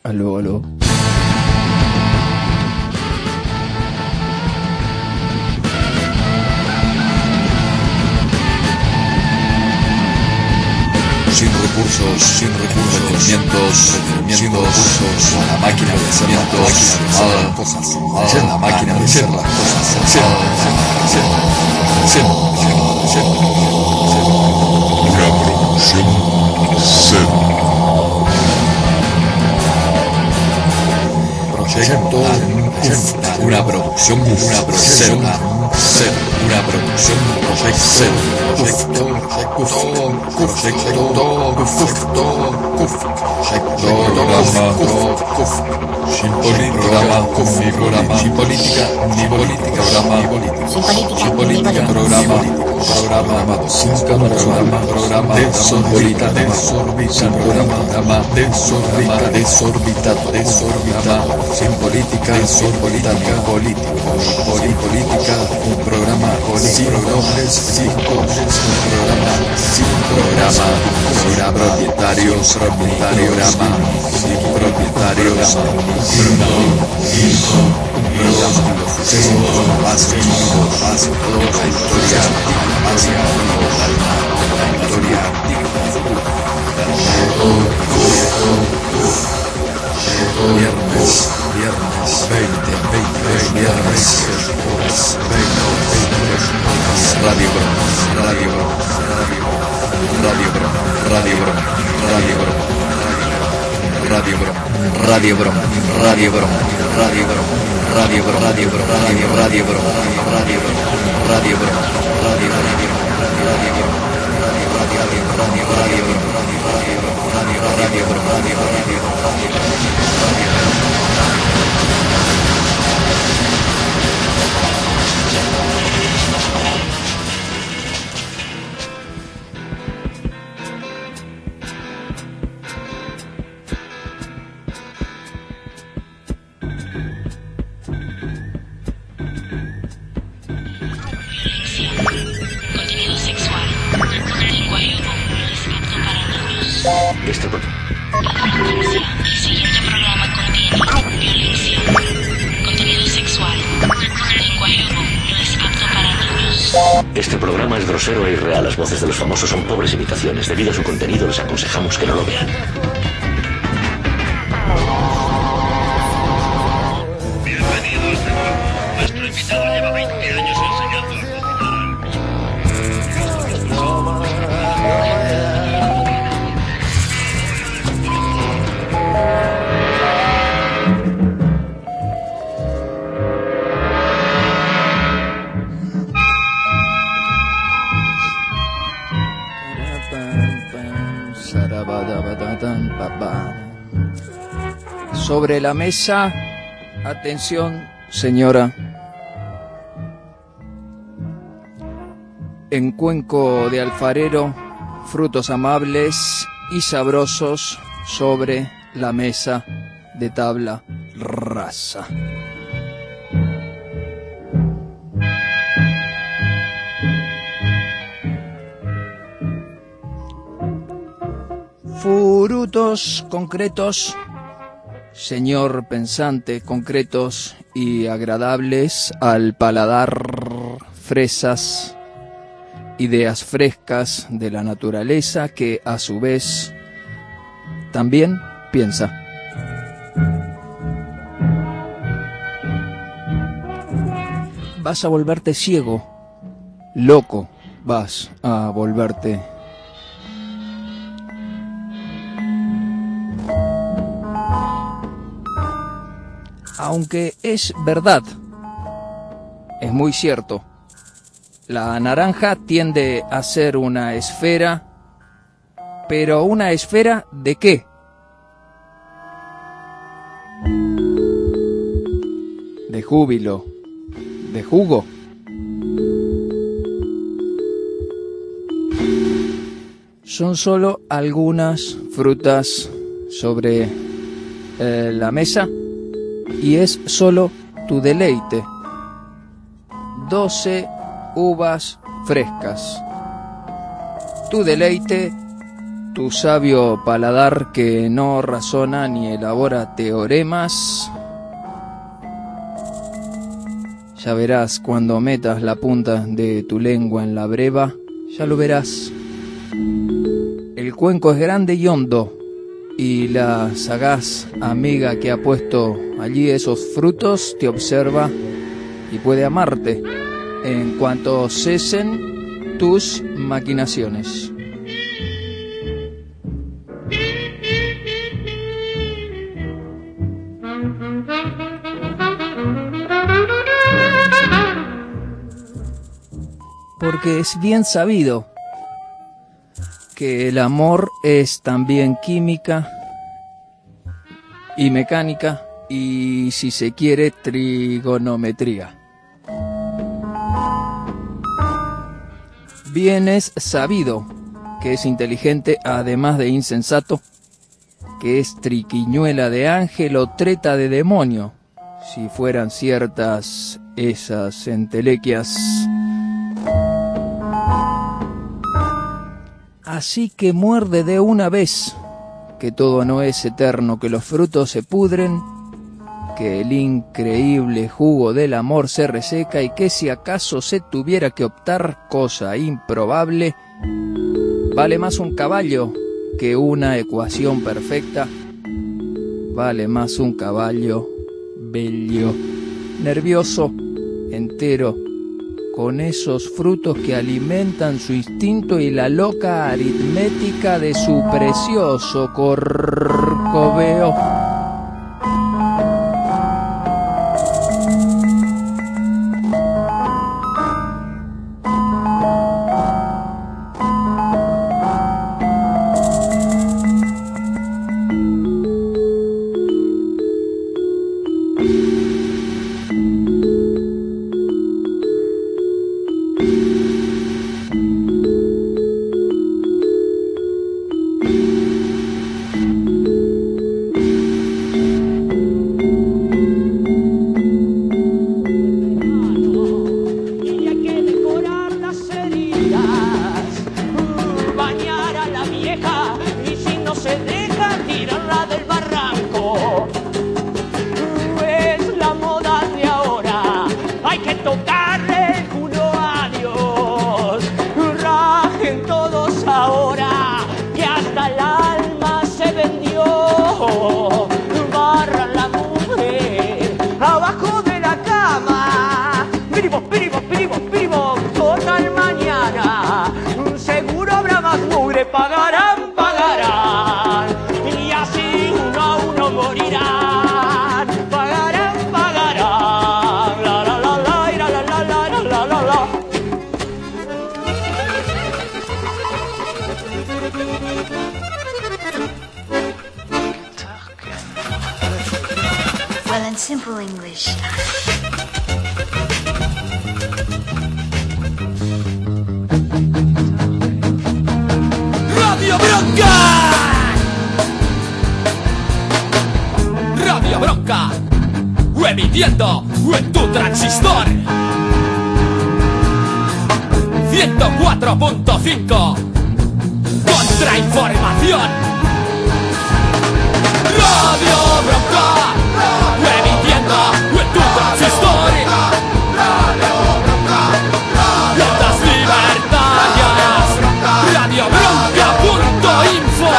Aló, aló. Sin recursos, requerimientos, sin recursos, a la máquina de hacer las cosas, hacer la máquina de hacer las cosas, una producción Este programa es grosero e irreal. Las voces de los famosos son pobres imitaciones. Debido a su contenido, les aconsejamos que no lo vean. Bienvenidos de nuevo. Nuestro invitado lleva 20 años enseñando a Sobre la mesa, atención, señora. En cuenco de alfarero, frutos amables y sabrosos sobre la mesa de tabla rasa. Frutos concretos, señor pensante, concretos y agradables al paladar, fresas, ideas frescas de la naturaleza que a su vez también piensa. Vas a volverte ciego, loco vas a volverte. Aunque es verdad, es muy cierto, la naranja tiende a ser una esfera, pero ¿una esfera de qué? De júbilo, de jugo. Son solo algunas frutas sobre la mesa. Y es solo tu deleite. 12 uvas frescas. Tu deleite, tu sabio paladar que no razona ni elabora teoremas, ya verás cuando metas la punta de tu lengua en la breva, ya lo verás. El cuenco es grande y hondo, y la sagaz amiga que ha puesto allí esos frutos te observa y puede amarte en cuanto cesen tus maquinaciones. Porque es bien sabido que el amor es también química y mecánica y, si se quiere, trigonometría. Bien es sabido que es inteligente, además de insensato, que es triquiñuela de ángel o treta de demonio, si fueran ciertas esas entelequias. Así que muerde de una vez, que todo no es eterno, que los frutos se pudren, que el increíble jugo del amor se reseca y que si acaso se tuviera que optar, cosa improbable, vale más un caballo que una ecuación perfecta, vale más un caballo bello, nervioso, entero, con esos frutos que alimentan su instinto y la loca aritmética de su precioso corcoveo. Well, in simple English. Radio Bronca. Radio Bronca. Emitiendo en tu transistor 104.5. Contrainformación. Radio Bronca. Emitiendo en tu transistor. Ondas libertarias. Radiobronca.info.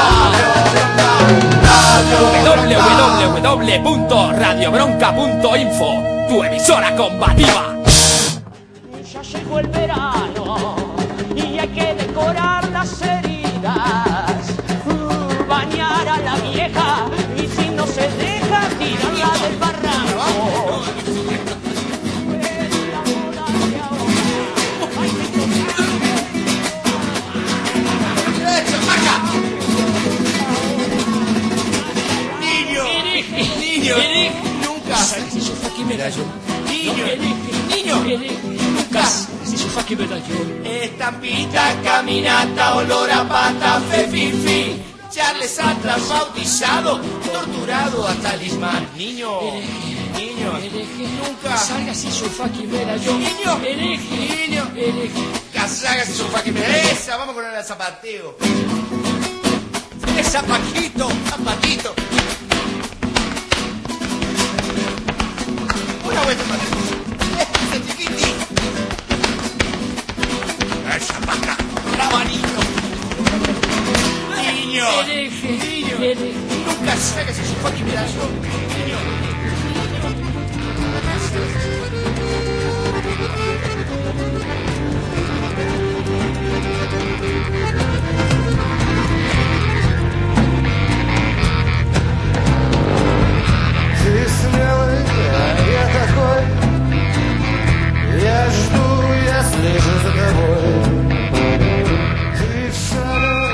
www.radiobronca.info. Tu emisora combativa. Ya llegó el verano y hay que decorar las heridas, bañar a la vieja y si no se deja tirarla del barranco. Es la moda de ahora. Hay que Niño, nunca. Niño, nunca. Estampita, caminata, olor a pata, fefifi. Charles Atlas bautizado, torturado a talismán. Niño, nunca. Salgas y su fucking vera yo. Niño, salgas y su fucking vera. Esa, vamos con el zapateo. a Paquito, a Paquito. Una vuelta más. Este chiquitín. Esa vaca, rabanito. Niño, niño. Nunca saques ese fucking pedazo. Niño. Ты смелый, а я такой. Я жду, я слежу за тобой. Ты все равно.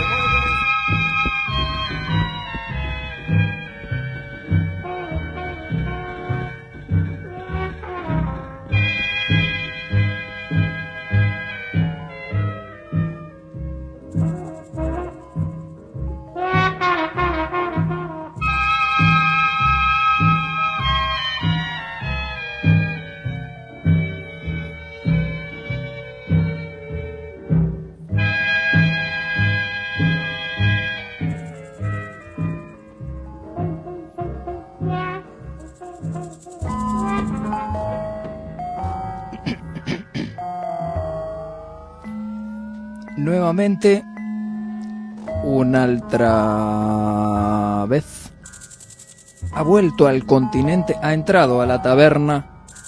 Nuevamente, una altra vez ha vuelto al continente, ha entrado a la taberna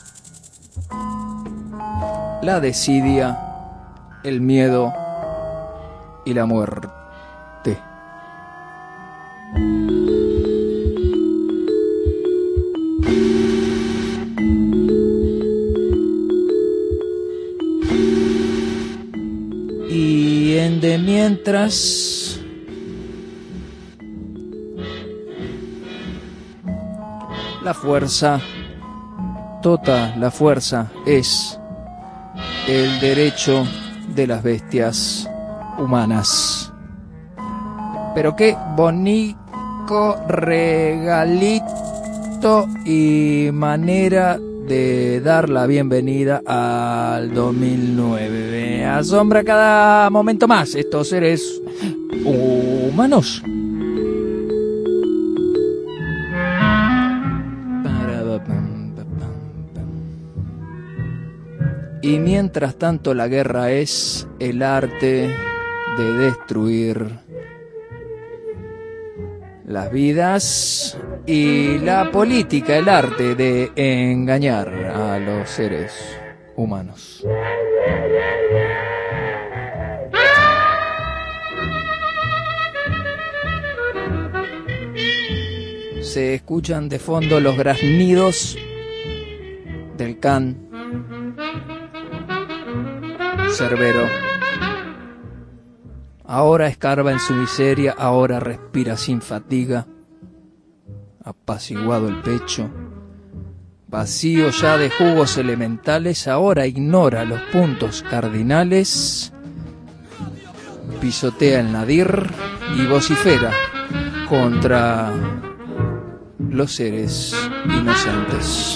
la desidia, el miedo y la muerte. Y de mientras la fuerza, toda la fuerza es el derecho de las bestias humanas. Pero qué bonito regalito y manera de dar la bienvenida al 2009. Asombra cada momento más estos seres humanos. Y mientras tanto la guerra es el arte de destruir las vidas y la política, el arte de engañar a los seres humanos. Se escuchan de fondo los graznidos del can Cerbero. Ahora escarba en su miseria, ahora respira sin fatiga, apaciguado el pecho, vacío ya de jugos elementales, ahora ignora los puntos cardinales, pisotea el nadir y vocifera contra los seres inocentes.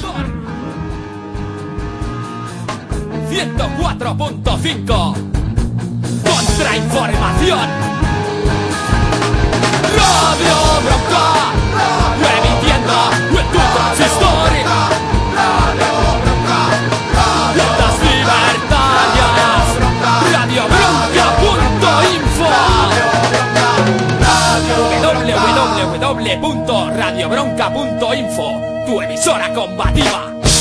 104.5 Contrainformación. Radio Bronca, emitiendo en tu transistor. Ondas libertarias. Radiobronca.info. www.radiobronca.info, tu emisora combativa.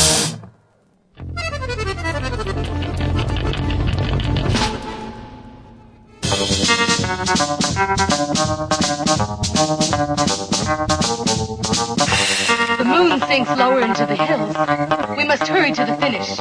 The moon sinks lower into the hills. We must hurry to the finish.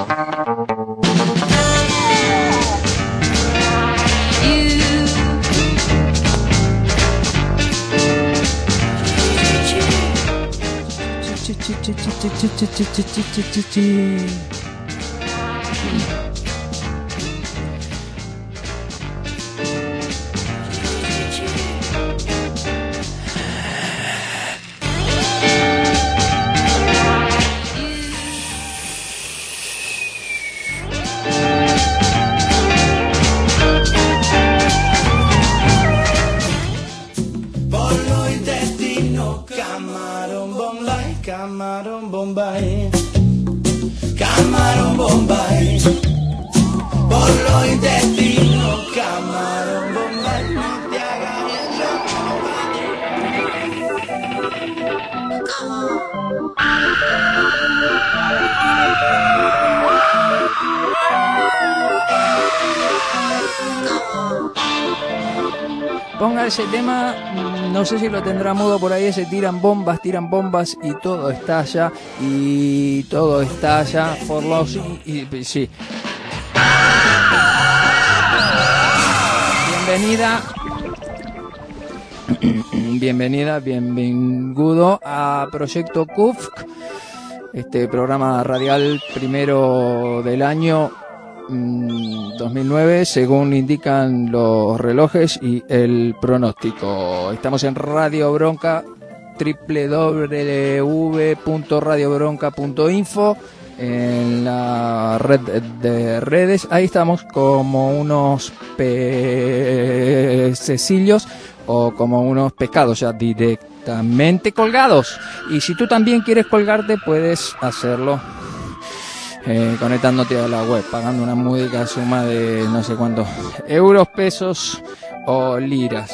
destino. Camarón Bombay, camarón Bombay, camarón Bombay. Por lo intestino, camarón Bombay, no te hagas Ponga ese tema, no sé si lo tendrá mudo por ahí, ese tiran bombas y todo estalla, por los... sí. Bienvenido a Proyecto Kufk, este programa radial primero del año 2009, según indican los relojes y el pronóstico. Estamos en Radio Bronca, www.radiobronca.info, en la red de redes. Ahí estamos como unos pececillos o como unos pescados ya directamente colgados. Y si tú también quieres colgarte, puedes hacerlo conectándote a la web, pagando una módica suma de no sé cuántos euros, pesos o liras.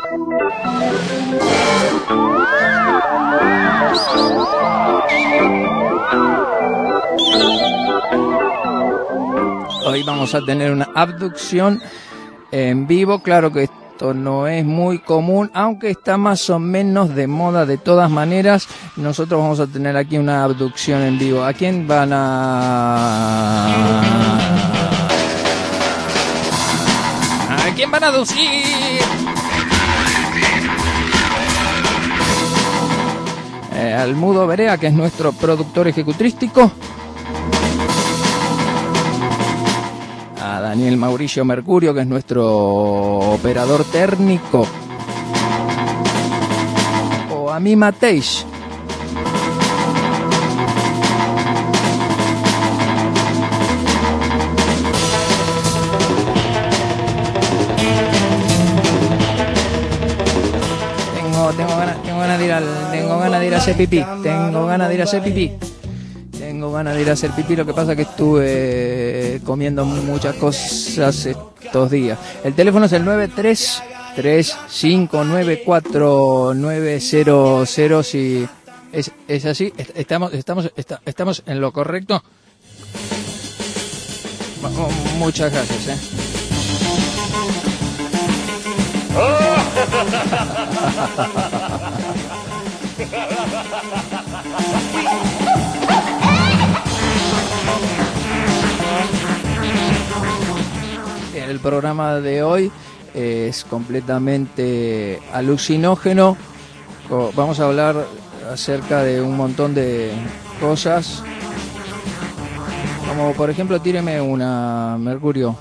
Hoy vamos a tener una abducción en vivo. Claro que esto no es muy común, aunque está más o menos de moda. De todas maneras, nosotros vamos a tener aquí una abducción en vivo. ¿A quién van a abducir? Al Mudo Berea, que es nuestro productor ejecutístico. A Daniel Mauricio Mercurio, que es nuestro operador técnico. O a mí Mateix. Tengo ganas de ir a hacer pipí. Tengo ganas de ir a hacer pipí. Lo que pasa es que estuve comiendo muchas cosas estos días. El teléfono es el 933594900. Si es así, estamos en lo correcto. Muchas gracias. El programa de hoy es completamente alucinógeno. Vamos a hablar acerca de un montón de cosas, como por ejemplo, tíreme una, Mercurio.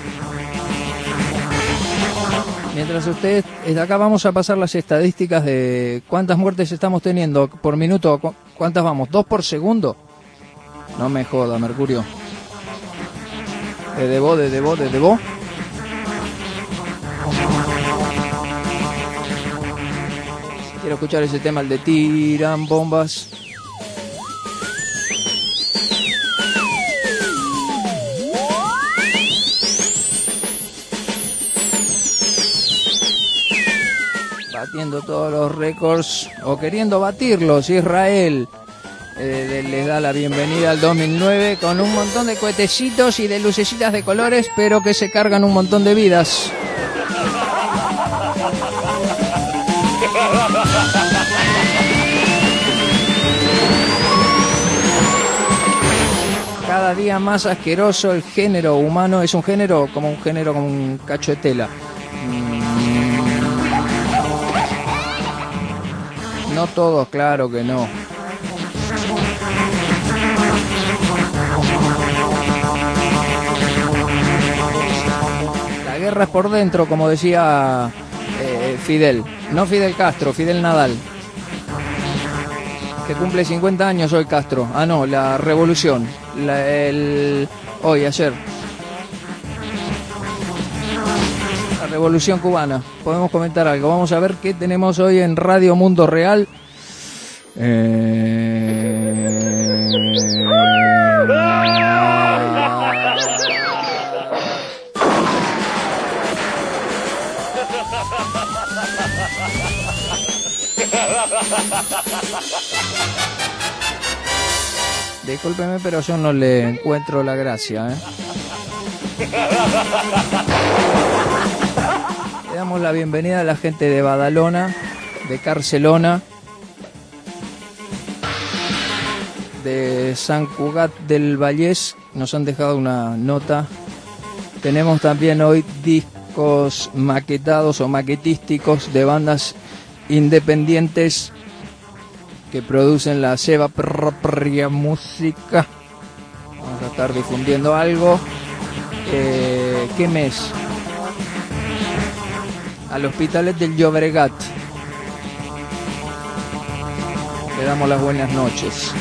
Mientras ustedes, acá vamos a pasar las estadísticas de cuántas muertes estamos teniendo por minuto. ¿Cuántas vamos? ¿2 por segundo? No me joda, Mercurio. De debo. Quiero escuchar ese tema, el de tiran bombas. Batiendo todos los récords, o queriendo batirlos. Israel les da la bienvenida al 2009 con un montón de cohetecitos y de lucecitas de colores, pero que se cargan un montón de vidas. Cada día más asqueroso el género humano. Es un género como un cacho de tela. No todos, claro que no. La guerra es por dentro, como decía Fidel. No Fidel Castro, Fidel Nadal. Que cumple 50 años hoy Castro. Ah, no, la revolución. Ayer. La revolución cubana. Podemos comentar algo. Vamos a ver qué tenemos hoy en Radio Mundo Real. Discúlpeme, pero yo no le encuentro la gracia, ¿eh? Le damos la bienvenida a la gente de Badalona, de Carcelona, de San Cugat del Vallés. Nos han dejado una nota. Tenemos también hoy discos maquetados o maquetísticos de bandas independientes que producen la seva propia música. Vamos a estar difundiendo algo. ¿Qué mes? Al Hospitalet del Llobregat. Le damos las buenas noches.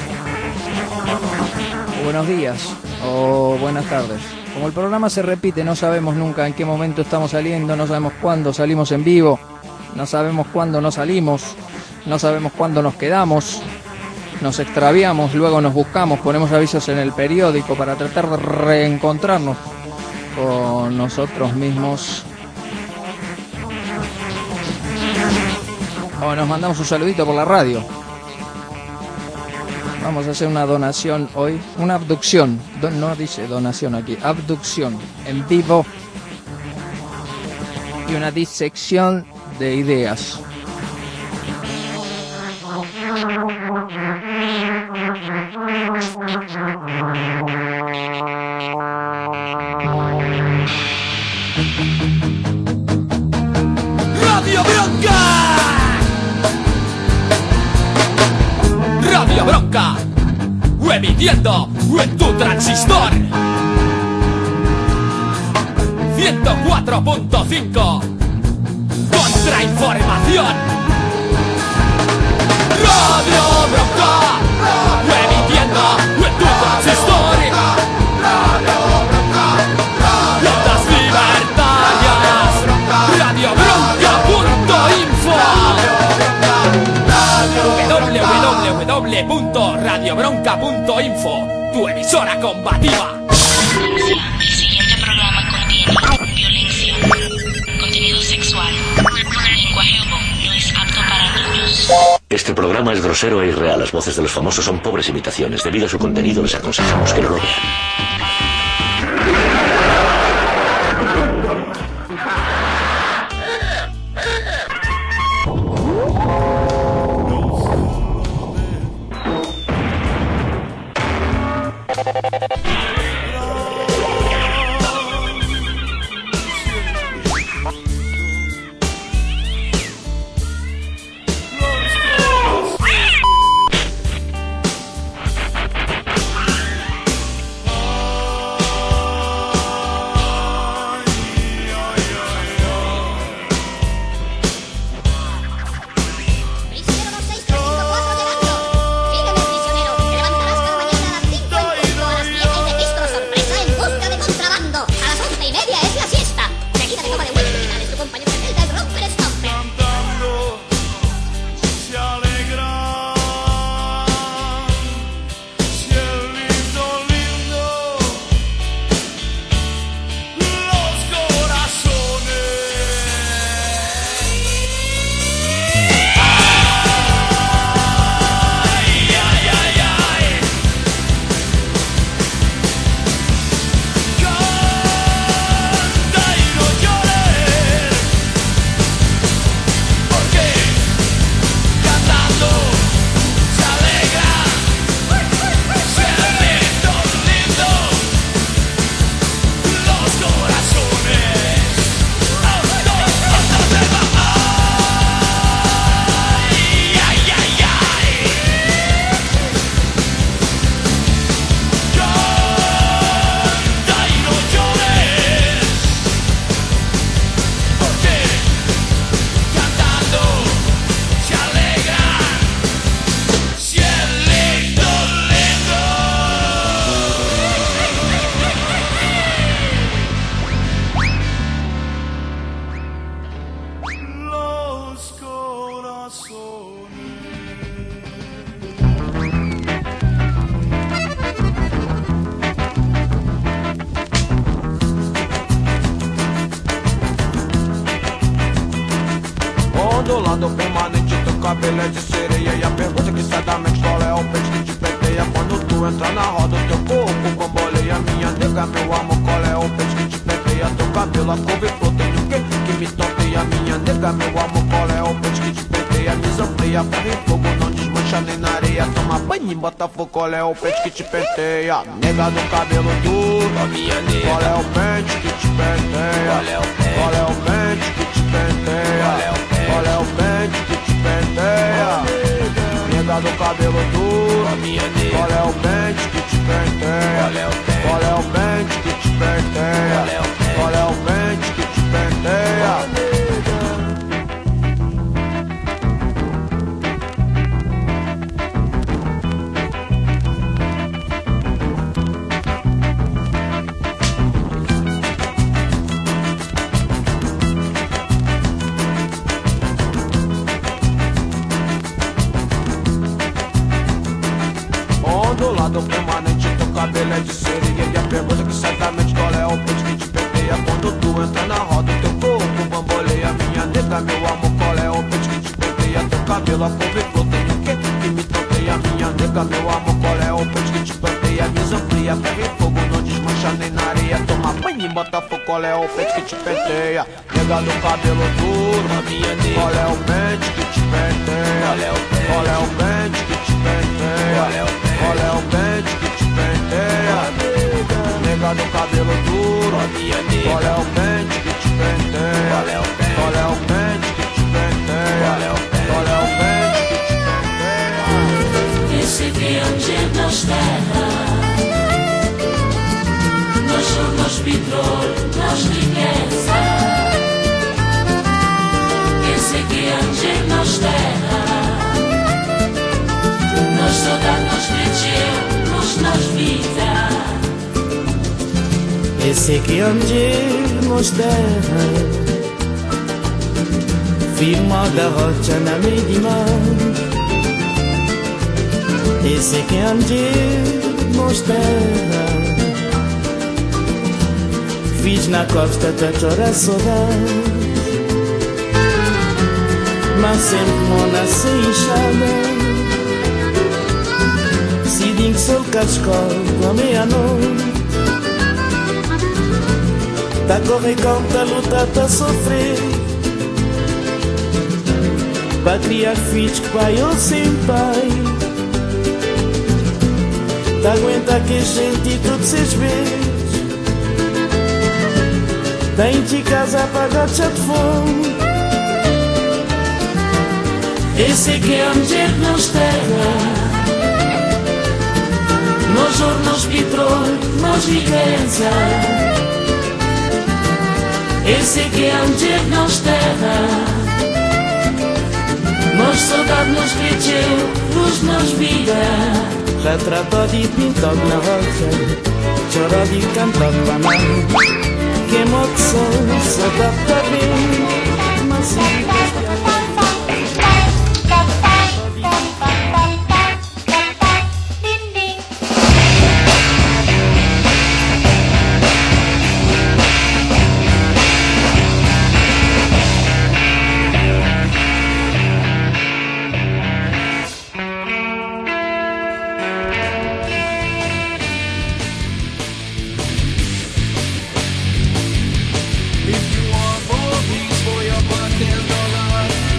O buenos días. O buenas tardes. Como el programa se repite, no sabemos nunca en qué momento estamos saliendo, no sabemos cuándo salimos en vivo, no sabemos cuándo no salimos, no sabemos cuándo nos quedamos, nos extraviamos, luego nos buscamos, ponemos avisos en el periódico para tratar de reencontrarnos con nosotros mismos. O nos mandamos un saludito por la radio. Vamos a hacer una donación hoy, una abducción, no dice donación aquí, abducción en vivo y una disección de ideas. Radio Bronca. Radio Bronca, emitiendo en tu transistor 104.5. Contrainformación. Radio Bronca, emitiendo en tu transistor Ondas libertarias. RadioBronca.info. www.radiobronca.info, tu emisora combativa. El siguiente programa contiene violencia, contenido sexual, lenguaje homo, no es apto para niños. Este programa es grosero e irreal. Las voces de los famosos son pobres imitaciones. Debido a su contenido, les aconsejamos que no lo vean. Radio Bronca. 104.5. Contrainformación. Radio Bronca, emitiendo en tu transistor 104.5. Ondas libertarias. RadioBronca.info, tu emisora combativa. 104.5. ondulado permanente, teu cabelo é de sereia. E a pergunta que sai da mente, qual é o peixe que te penteia? Quando tu entra na roda, o teu corpo bamboleia. Minha nega, meu amor, qual é o peixe que te penteia? Teu cabelo, a couve-flor, tem o que me topeia? Minha nega, meu amor, qual é o peixe que te penteia? Me zampleia, ferro em fogo, não desmancha nem na areia. Toma banho em Botafogo, qual é o peixe que te penteia? Nega do cabelo duro, minha nega, qual é o peixe que te penteia? Qual é o peixe que te penteia? Qual é o peixe que te penteia? Nega do cabelo duro, minha nega, qual é o peixe que te penteia? Qual é o peixe que te penteia? Qual é o peixe que te penteia? Ondulado permanente, teu cabelo é de sereia. E a pergunta que sai da mente, qual é o peixe que te penteia? Quando tu entra na roda, teu corpo bamboleia. Minha nega, meu amor, qual é o peixe que te penteia? Teu cabelo, a couve-flor, tem o que me topeia? Minha nega, meu amor, qual é o peixe que te penteia? Me zampleia, ferro em fogo, não desmancha nem na areia. Toma banho em Botafogo, qual é o peixe que te penteia? Nega do cabelo duro, minha nega, qual é o peixe que te penteia? Qual é o peixe que te penteia? Qual é o peixe que te penteia? Nega do cabelo duro, minha nega, qual é o peixe que te penteia? Qual é o peixe que te penteia? Qual é o peixe que te penteia? Esse viaggio nos terra, nós somos petróleo, nós riqueza. Esse viaggio nos terra, nós soldados crescemos, nós vida. Esse que onde nos terra, firma da rocha na medima. Esse que onde nos terra, fiz na costa da chora saudade. Mas sempre mona se enxada. Se diz que sou cascola à meia-noite, tá a correr contra a luta, tá a sofrer, pra criar filhos que pai ou sem pai, tá a aguentar que a gente e tudo se vezes, tá em de casa pra gotcha de fome. Esse que é um dia que nos terra, nós hornos petróleo, nós riqueza. Esse que é um dia que nos terra, nós saudade nos cresceu, luz nos vida. Retrato de pintado na rocha, choro de cantado pra mãe. Que emoção, saudade pra mim, mas If you want more peace for your buck and dollar,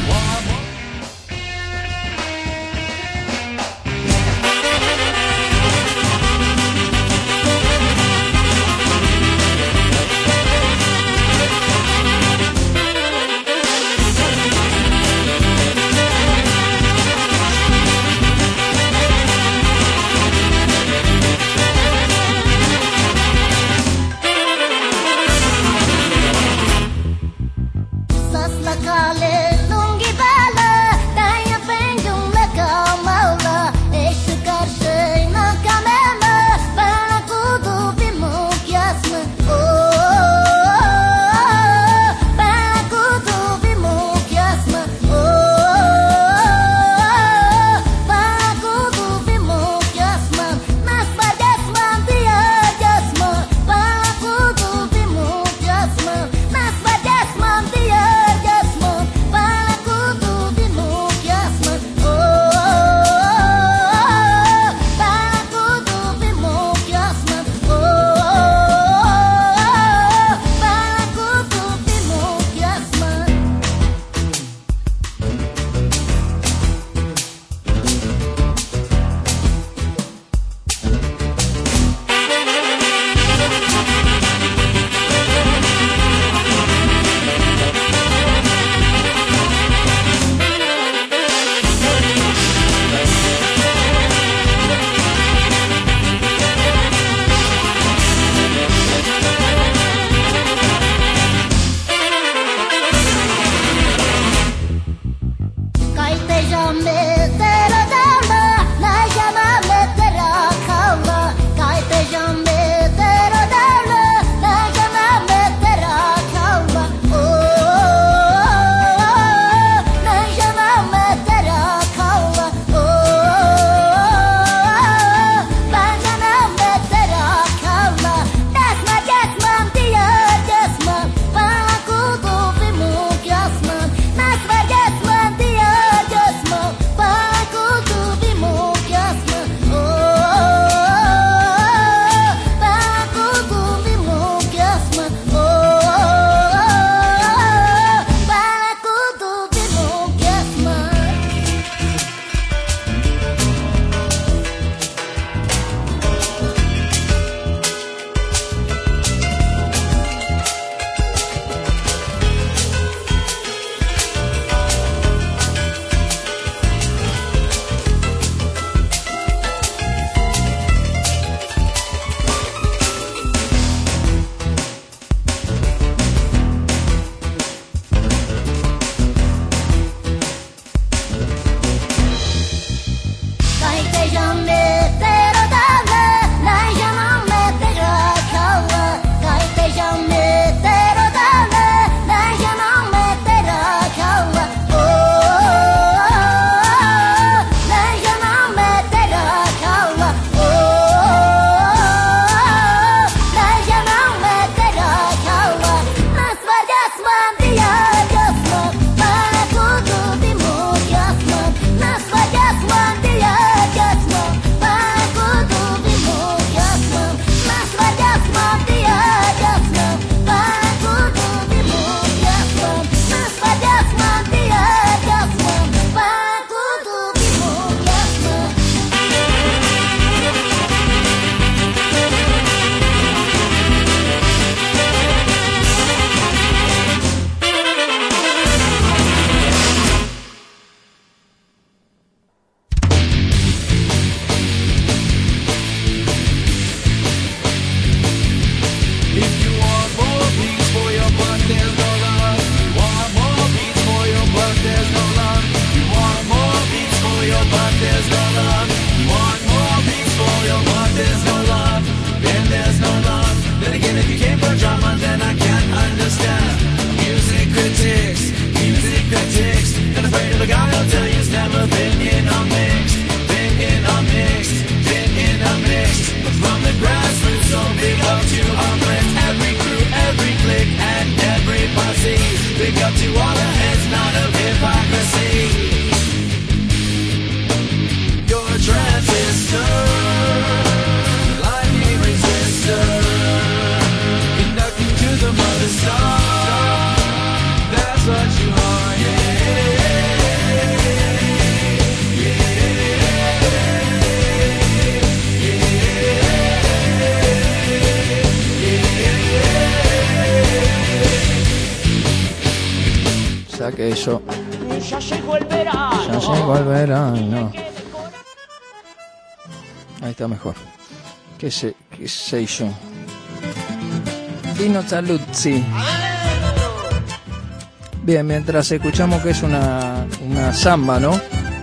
Que eso. Ya llegó el verano. Ya llegó el verano. Ahí está mejor. ¿Qué sé yo? Dino Saluzzi. Bien, mientras escuchamos que es una samba, ¿no?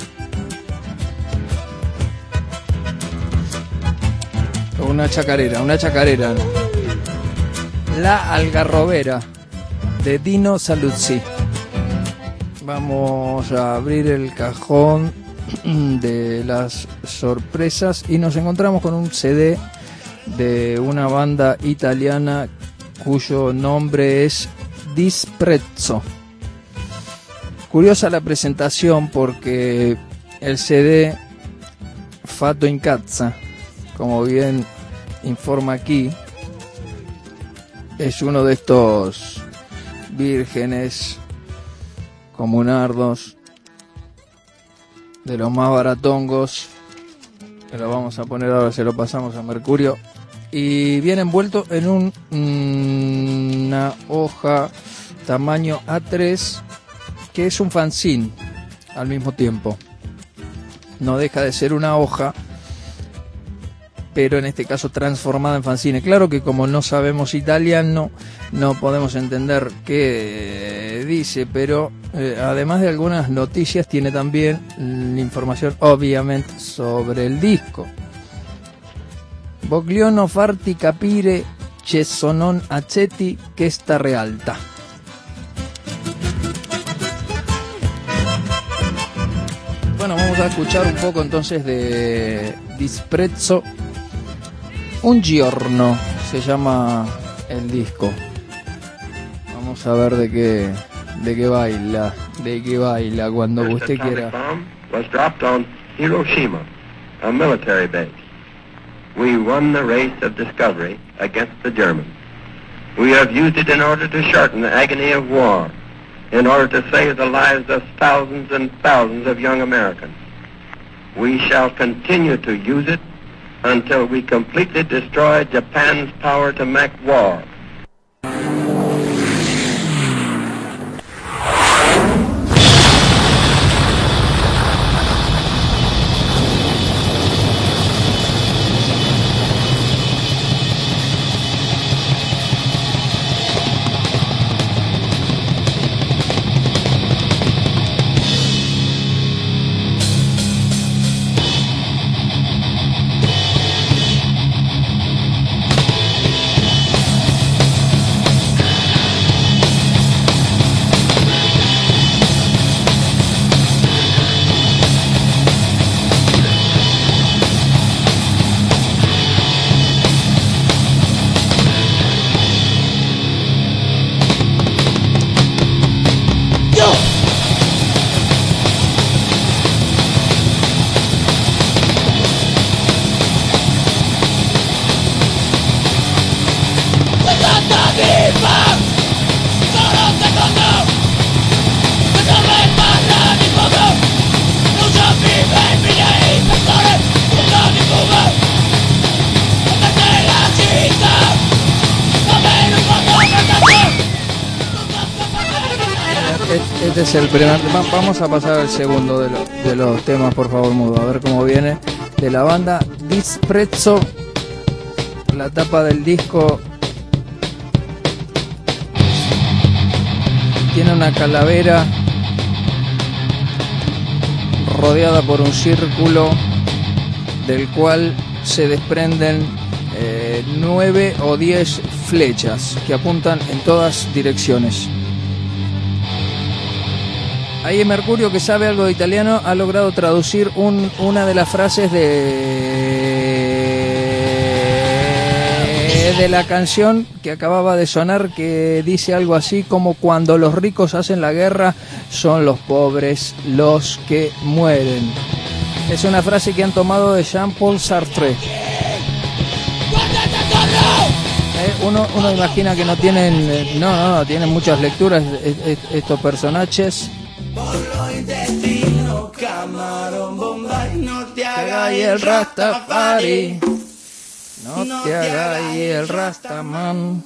Una chacarera. La Algarrobera de Dino Saluzzi. Vamos a abrir el cajón de las sorpresas y nos encontramos con un CD de una banda italiana cuyo nombre es Disprezzo. Curiosa la presentación porque el CD Fatto in Casa, como bien informa aquí, es uno de estos vírgenes comunardos, de los más baratongos, que lo vamos a poner ahora, se lo pasamos a Mercurio, y viene envuelto en una hoja tamaño A3, que es un fanzine al mismo tiempo. No deja de ser una hoja, pero en este caso transformada en fanzine. Claro que como no sabemos italiano, no podemos entender qué dice, pero además de algunas noticias, tiene también información, obviamente, sobre el disco. Vogliono farti capire che sono accetti che sta realtà. Bueno, vamos a escuchar un poco entonces de Disprezzo. Un giorno se llama el disco. Vamos a ver de qué baila cuando usted quiera. Was dropped on Hiroshima, a military base. We won the race of discovery against the Germans. We have used it in order to shorten the agony of war, in order to save the lives of thousands and thousands of young Americans. We shall continue to use it until we completely destroy Japan's power to make war. Este es el primer. Vamos a pasar al segundo de los temas, por favor, mudo. A ver cómo viene. De la banda Disprezzo. La tapa del disco tiene una calavera rodeada por un círculo del cual se desprenden 9 o 10 flechas que apuntan en todas direcciones. Ahí Mercurio, que sabe algo de italiano, ha logrado traducir una de las frases de la canción que acababa de sonar, que dice algo así como: cuando los ricos hacen la guerra, son los pobres los que mueren. Es una frase que han tomado de Jean-Paul Sartre. Uno imagina que no tienen, no, tienen muchas lecturas estos personajes. No te hagas el Rastafari, no te hagas el Rastaman.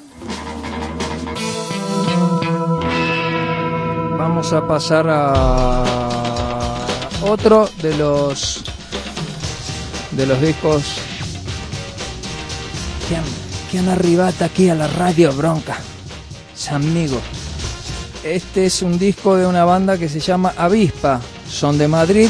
Vamos a pasar a otro de los discos que han arribado aquí a la radio bronca, Sanmigo. Este es un disco de una banda que se llama Avispa, son de Madrid.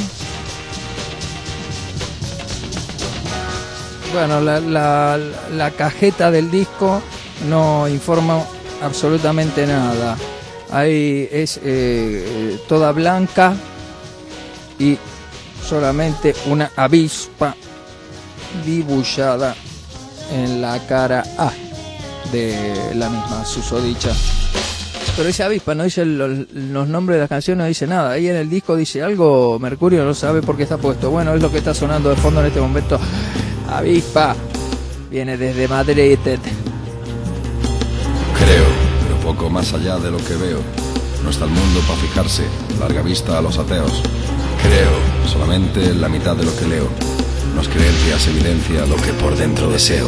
Bueno, la cajeta del disco no informa absolutamente nada. Ahí es toda blanca y solamente una avispa dibullada en la cara A de la misma susodicha. Pero esa avispa no dice los nombres de las canciones, no dice nada. Ahí en el disco dice algo, Mercurio no sabe por qué está puesto. Bueno, es lo que está sonando de fondo en este momento. Avispa viene desde Madrid. Creo, pero poco más allá de lo que veo. No está el mundo para fijarse, larga vista a los ateos. Creo, solamente la mitad de lo que leo. No es creer que hace evidencia lo que por dentro deseo.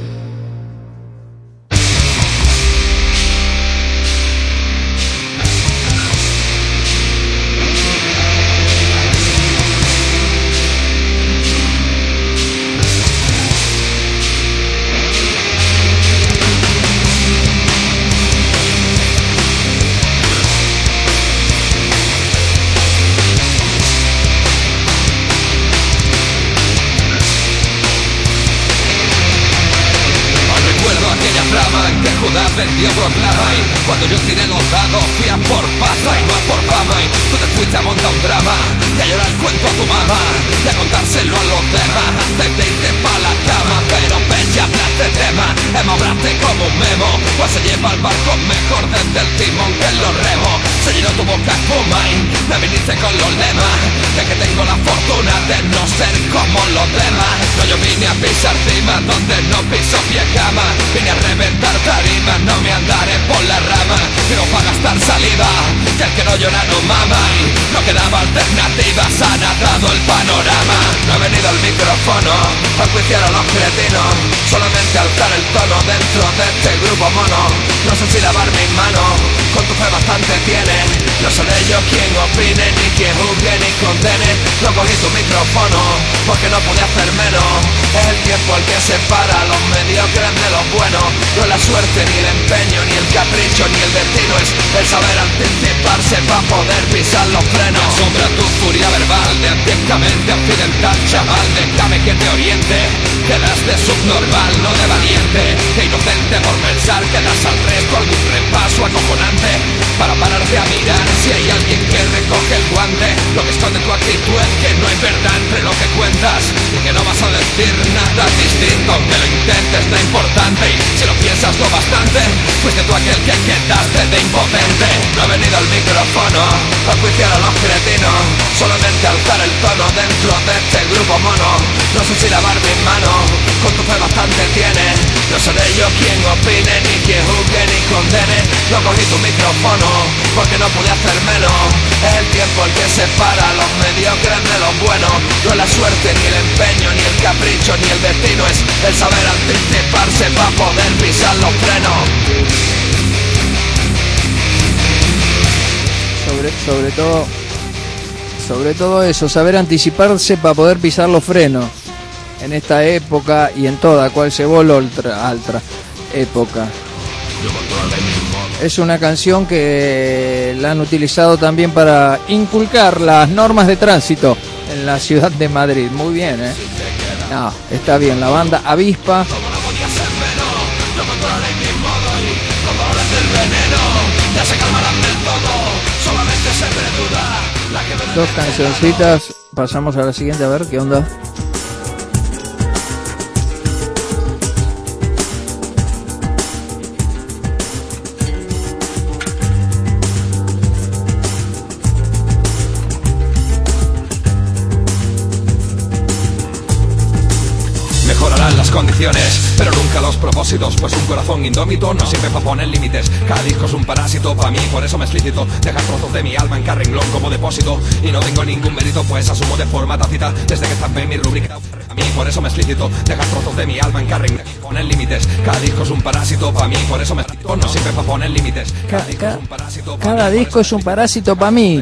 Vendió proclama y cuando yo tiré los dados fui a por paz y no a por fama. Y tú te fuiste a montar un drama, y a llorar cuento a tu mamá, y a contárselo a los demás, antes de irte pa' la cama. Pero ven, ya hablaste tema, hablaste como un memo, pues se lleva el barco mejor desde el timón que en los remos. Se llenó tu boca espuma y me viniste con los lemas, de que tengo la fortuna de no ser como los demás. No, yo vine a pisar cima donde no piso pie cama, vine a reventar tarimas, no me andaré por la rama. Quiero para gastar saliva, que el que no llora no mama. Y no quedaba alternativa, se han atado el panorama. No he venido al micrófono a enjuiciar a los cretinos, solamente a alzar el tono dentro de este grupo mono. No sé si lavar mis manos, con tu fe bastante tienen. No seré yo quien opine, ni quien juzgue, ni condene. No cogí tu micrófono, porque no pude hacer menos. Es el tiempo el que separa a los mediocres de los buenos. No es la suerte, ni el empeño, ni el capricho, ni el destino. Es el saber anticiparse para poder pisar los frenos. Asombra tu furia verbal de antiecamente occidental, chaval. Déjame que te oriente, quedas de subnormal, no de valiente. Que inocente por pensar que das al resto algún repaso acojonante, para pararte a mirar si hay alguien que recoge el guante. Lo que esconde tu actitud es que no hay verdad entre lo que cuentas, y que no vas a decir nada distinto aunque lo intentes de importante. Y si lo piensas lo bastante, fuiste tú aquel que quedaste de impotente. No he venido al micrófono a enjuiciar a los cretinos, solamente a alzar el tono dentro de este grupo mono. No sé si lavar mis manos, con tu fe bastante tienes. No seré yo quien opine, ni quien juzgue, ni condene. No cogí tu micrófono, porque no pude hacer menos. Es el tiempo el que separa a los mediocres de los buenos. No es la suerte, ni el empeño, ni el capricho, ni el destino. Es el saber anticiparse para poder pisar los frenos. sobre todo eso, saber anticiparse para poder pisar los frenos en esta época y en toda cual se voló altra época. Es una canción que la han utilizado también para inculcar las normas de tránsito en la ciudad de Madrid. Muy bien, ¿eh? No, está bien. La banda Avispa. Dos cancioncitas. Pasamos a la siguiente, a ver qué onda. Mejorarán las condiciones, pero nunca los propósitos, pues un corazón indómito no sirve para poner límites. Cada disco es un parásito para mí, por eso me explícito. Dejar trozos de mi alma en cada renglón como depósito, y no tengo ningún mérito, pues asumo de forma tácita desde que estampé mi rúbrica. A mí por eso me explícito. Dejar trozos de mi alma en cada renglón, poner límites. Cada disco es un parásito para mí, por eso me explícito. No sirve para poner límites. Cada disco es un parásito para mí.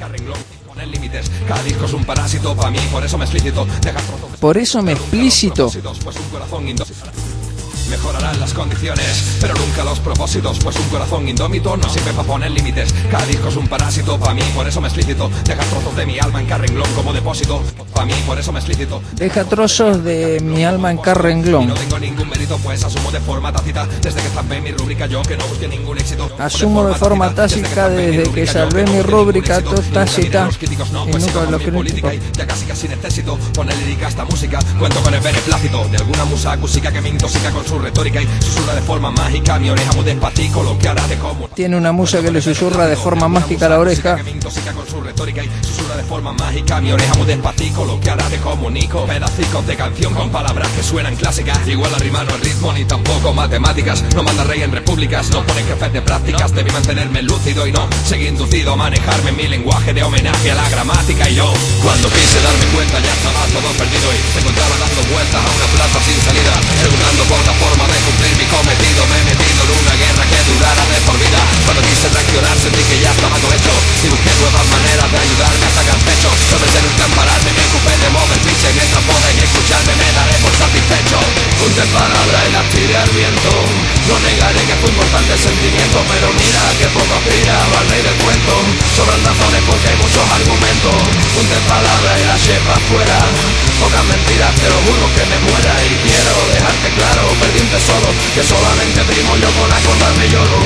Cada disco es un parásito para mí, por eso me explícito. Por eso me explícito. Pues un corazón indómito. Mejorarán las condiciones, pero nunca los propósitos, pues un corazón indómito no sirve para poner límites. Cada disco es un parásito para mí, por eso me explícito. Dejar trozos de mi alma en cada renglón como depósito, para mí, por eso me explícito. Deja trozos de mi alma en cada renglón. No tengo ningún mérito, pues asumo de forma tácita desde que estampé mi rúbrica yo que no busqué ningún éxito. Asumo de forma tácita desde que salvé mi rúbrica tácita y nunca lo crítico. Ya casi necesito poner lírica a esta música. Cuento con el beneplácito de alguna musa acústica que me intoxica con su retórica y susurra de forma mágica mi oreja muy despacito lo que hará de común. Tiene una musa que le susurra de forma mágica a la oreja. Que me intoxica con su retórica y susurra de forma mágica mi oreja muy despacito lo que hará de comunico. Pedacicos de canción con palabras que suenan clásicas. Igual a rima no es ritmo ni tampoco matemáticas. No manda rey en repúblicas, no ponen jefes de prácticas. Debí mantenerme lúcido y no seguir inducido a manejarme mi lenguaje de homenaje a la gramática. Y yo, cuando quise darme cuenta ya estaba todo perdido y me encontraba dando vueltas a una plaza sin salida, preguntando por la forma de cumplir mi cometido. Me he metido en una guerra que durara de por vida. Cuando quise reaccionar sentí que ya estaba todo hecho y busqué nuevas maneras de ayudarme a sacar pecho. No pensé nunca en pararme, me ocupé de mover ficha y mientras podéis escucharme me daré por satisfecho. Junté palabras y las tiré al viento. No negaré que fue importante el sentimiento, pero mira que poco aspiraba al rey del cuento. Sobran razones porque hay muchos argumentos. Junté palabras y las llevo afuera. Pocas mentiras, te lo juro que me muera. Y quiero dejarte claro, perdí un tesoro que solamente primo yo con acordarme lloro.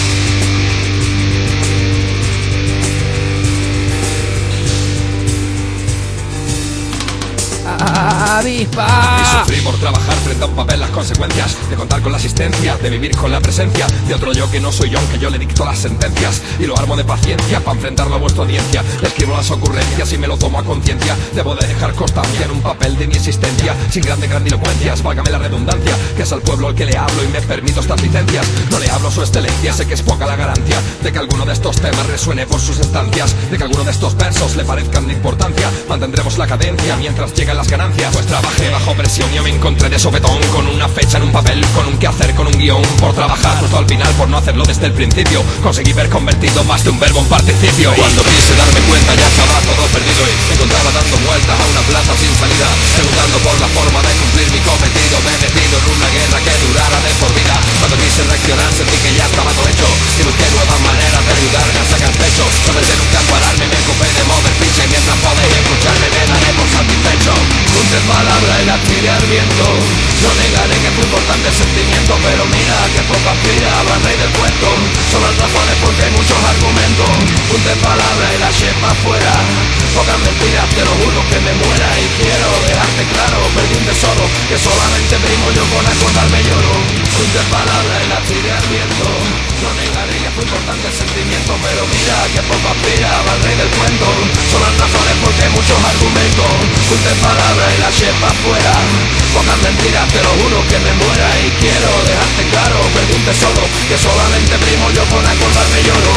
Avispa. Y sufrí por trabajar frente a un papel las consecuencias de contar con la asistencia, de vivir con la presencia de otro yo que no soy yo, aunque yo le dicto las sentencias y lo armo de paciencia para enfrentarlo a vuestra audiencia. Le escribo las ocurrencias y me lo tomo a conciencia. Debo de dejar constancia en un papel de mi existencia sin grandes grandilocuencias, válgame la redundancia, que es al pueblo al que le hablo y me permito estas licencias. No le hablo a su excelencia, sé que es poca la garantía de que alguno de estos temas resuene por sus estancias, de que alguno de estos versos le parezcan de importancia. Mantendremos la cadencia mientras llegan las ganancias, pues trabajé bajo presión y yo me encontré de sopetón con una fecha en un papel, con un quehacer, con un guión, por trabajar justo al final, por no hacerlo desde el principio. Conseguí ver convertido más de un verbo en participio. Cuando quise darme cuenta ya estaba todo perdido y me encontraba dando vueltas a una plaza sin salida, preguntando por la forma de cumplir mi cometido. Me he metido en una guerra que durara de por vida. Cuando quise reaccionar sentí que ya estaba todo hecho y busqué nuevas maneras de ayudarme a sacar pecho. No pensé nunca en pararme, me ocupé de mover ficha y mientras podéis escucharme me daré por satisfecho. Junté palabras y las tiré al viento. No negaré que fue importante el sentimiento, pero mira que poco aspiraba al rey del cuento. Son las razones porque hay muchos argumentos. Junté palabras y las llevo afuera. Pocas mentiras, te lo juro que me muera. Y quiero dejarte claro, perdí un tesoro que solamente primo yo con acordarme lloro. Junté palabras y las tiré al viento. No negaré que fue importante el sentimiento, pero mira que poco aspiraba al rey del cuento. Son las razones porque hay muchos argumentos. Junté palabras y las llevo afuera. Pocas mentiras, te lo juro que me muera. Y quiero dejarte claro, perdí un tesoro que solamente primo yo con acordarme lloro.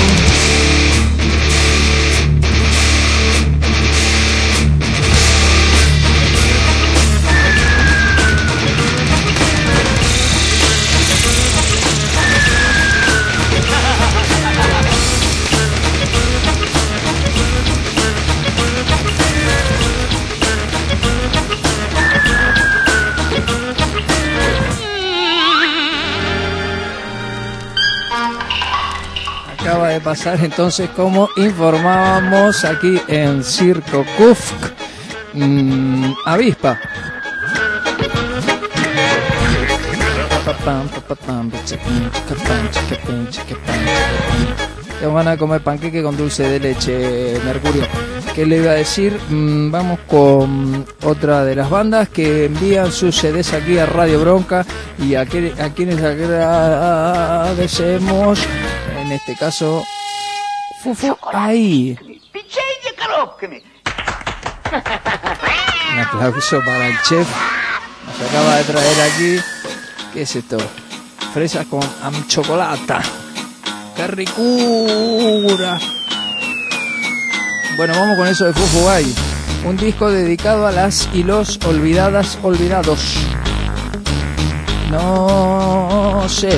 de pasar entonces, como informábamos aquí en Circo Kufk, avispa. Que van a comer panqueque con dulce de leche, Mercurio. ¿Qué le iba a decir? Vamos con otra de las bandas que envían sus CDs aquí a Radio Bronca y a quienes agradecemos, en este caso, Fufu ahí. Un aplauso para el chef. Nos acaba de traer aquí, ¿qué es esto? Fresas con chocolate. ¡Qué ricura! Bueno, vamos con eso de Fufugay, un disco dedicado a las y los olvidadas, olvidados. No sé.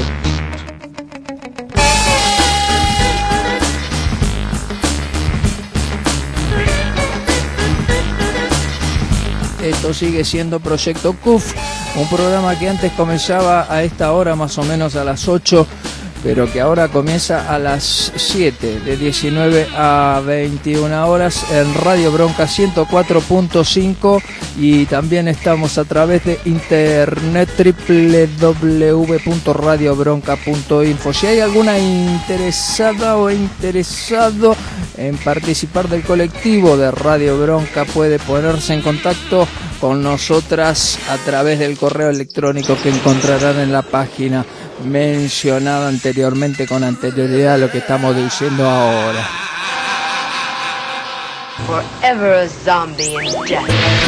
Esto sigue siendo Proyecto CUF, un programa que antes comenzaba a esta hora, más o menos a las 8, pero que ahora comienza a las 7, de 19 a 21 horas en Radio Bronca 104.5, y también estamos a través de internet www.radiobronca.info. Si hay alguna interesada o interesado en participar del colectivo de Radio Bronca, puede ponerse en contacto con nosotras a través del correo electrónico que encontrarán en la página mencionado anteriormente, con anterioridad a lo que estamos diciendo ahora. Forever a zombie in death.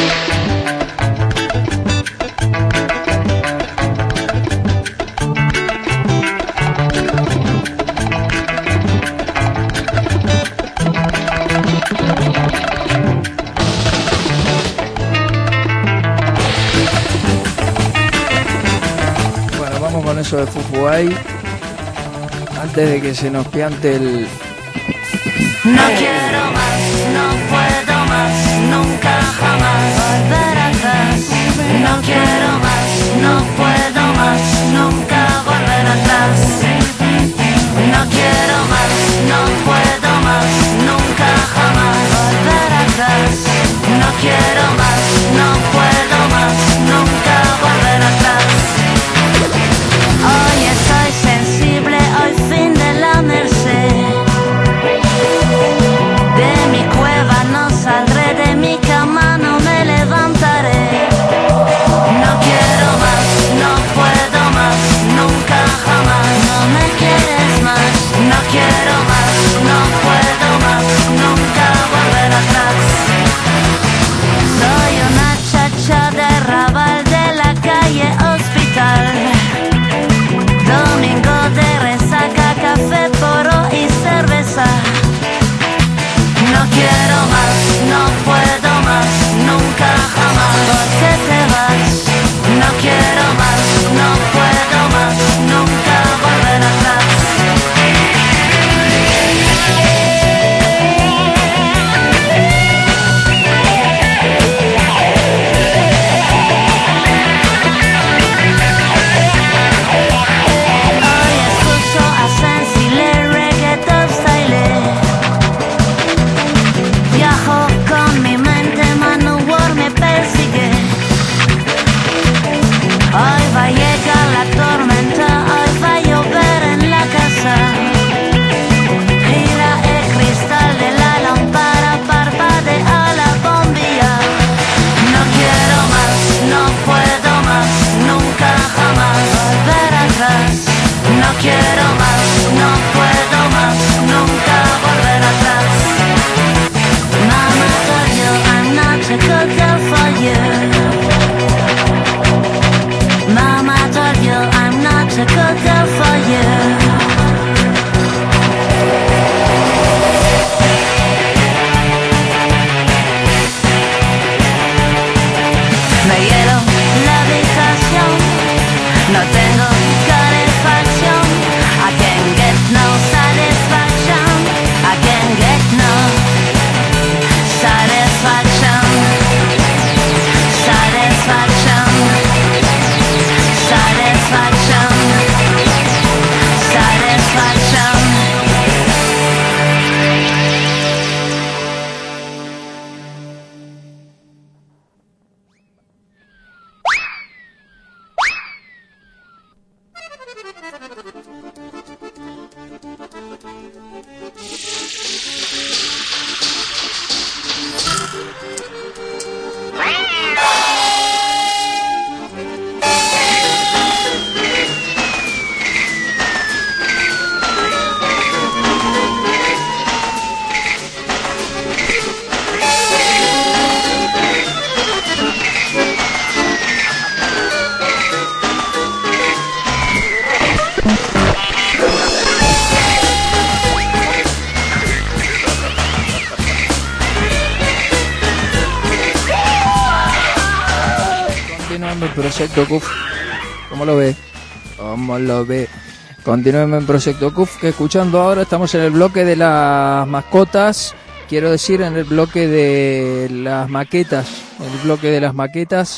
Con eso de Fufuay, antes de que se nos piante el... No quiero más, no puedo más, nunca jamás volver atrás. No quiero más, no puedo más, nunca volver atrás. No quiero más, no puedo más, nunca jamás volver atrás. No quiero más, no puedo más, nunca volver atrás. Hoy estoy sensible, hoy fin de la merced. De mi cueva no saldré, de mi cama no me levanto. Continuando el Proyecto CUF. ¿Cómo lo ve? ¿Cómo lo ve? Continuemos en Proyecto CUF, que escuchando ahora estamos en el bloque de las mascotas. Quiero decir, en el bloque de las maquetas. En el bloque de las maquetas.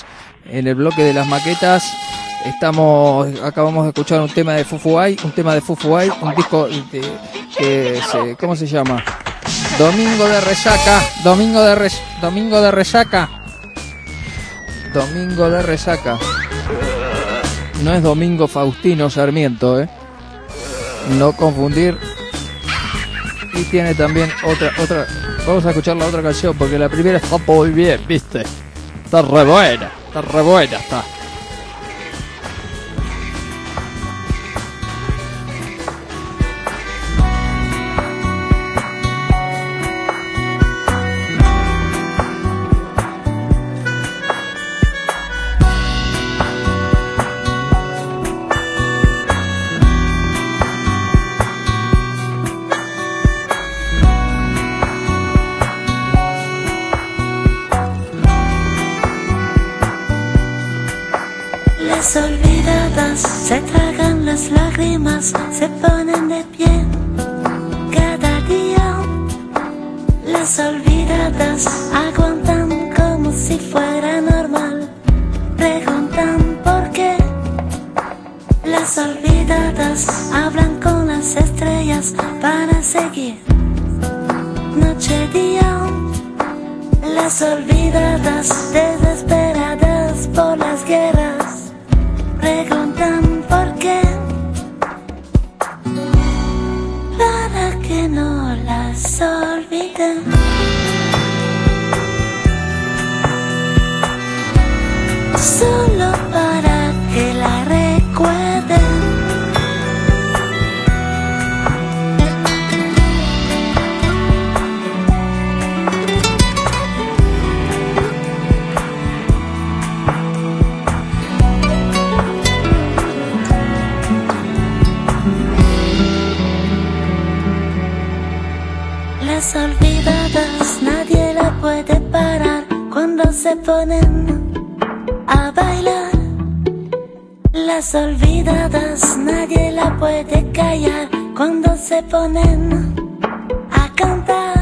Acabamos de escuchar un tema de Fufuay, un disco que ¿cómo se llama? Domingo de Resaca. No es Domingo Faustino Sarmiento, no confundir. Y tiene también otra. Vamos a escuchar la otra canción porque la primera está muy bien, ¿viste? Está re buena. Las olvidadas se tragan las lágrimas, se ponen de pie cada día. Las olvidadas aguantan como si fuera normal, preguntan por qué. Las olvidadas hablan con las estrellas para seguir noche día. Las olvidadas desesperadas por las guerras preguntan por qué, para que no las olviden. Solo para que la recuerden. Las olvidadas nadie la puede parar cuando se ponen a bailar. Las olvidadas nadie la puede callar cuando se ponen a cantar.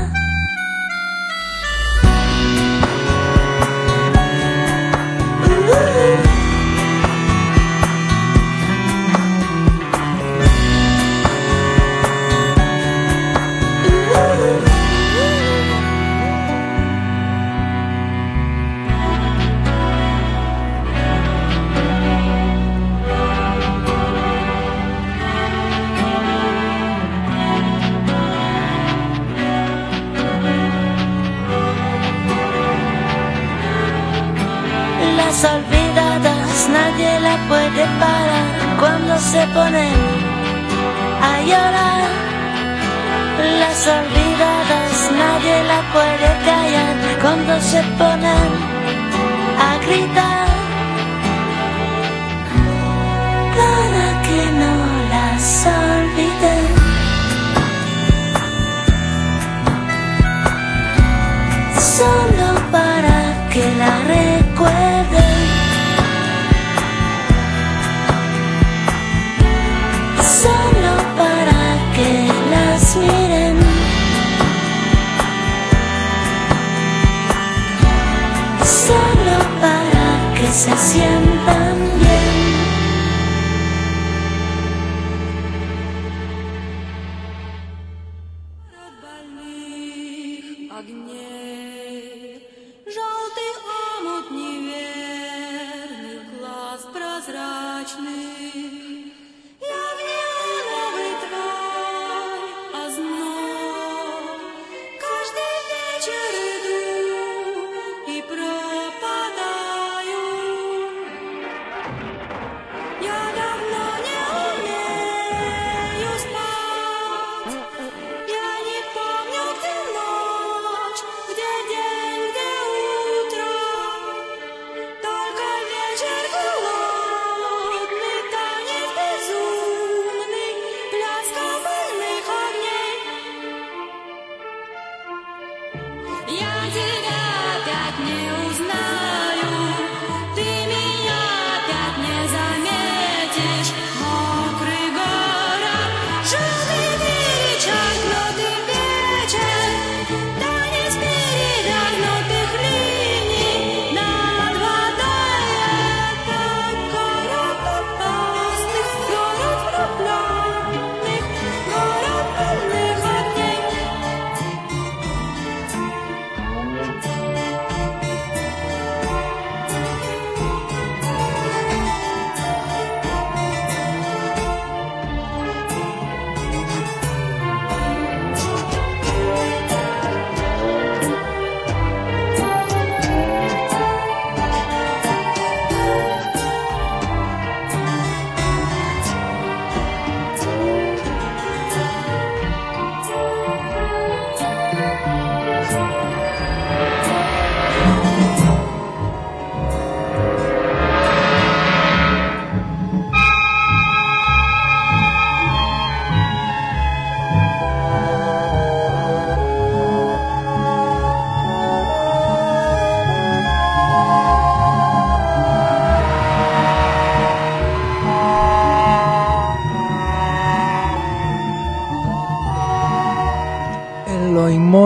Las olvidadas nadie la puede parar cuando se ponen a llorar. Las olvidadas nadie la puede callar cuando se ponen a gritar, para que no las olviden. Solo para que la recuerden. Solo para que las miren. Solo para que se sientan bien.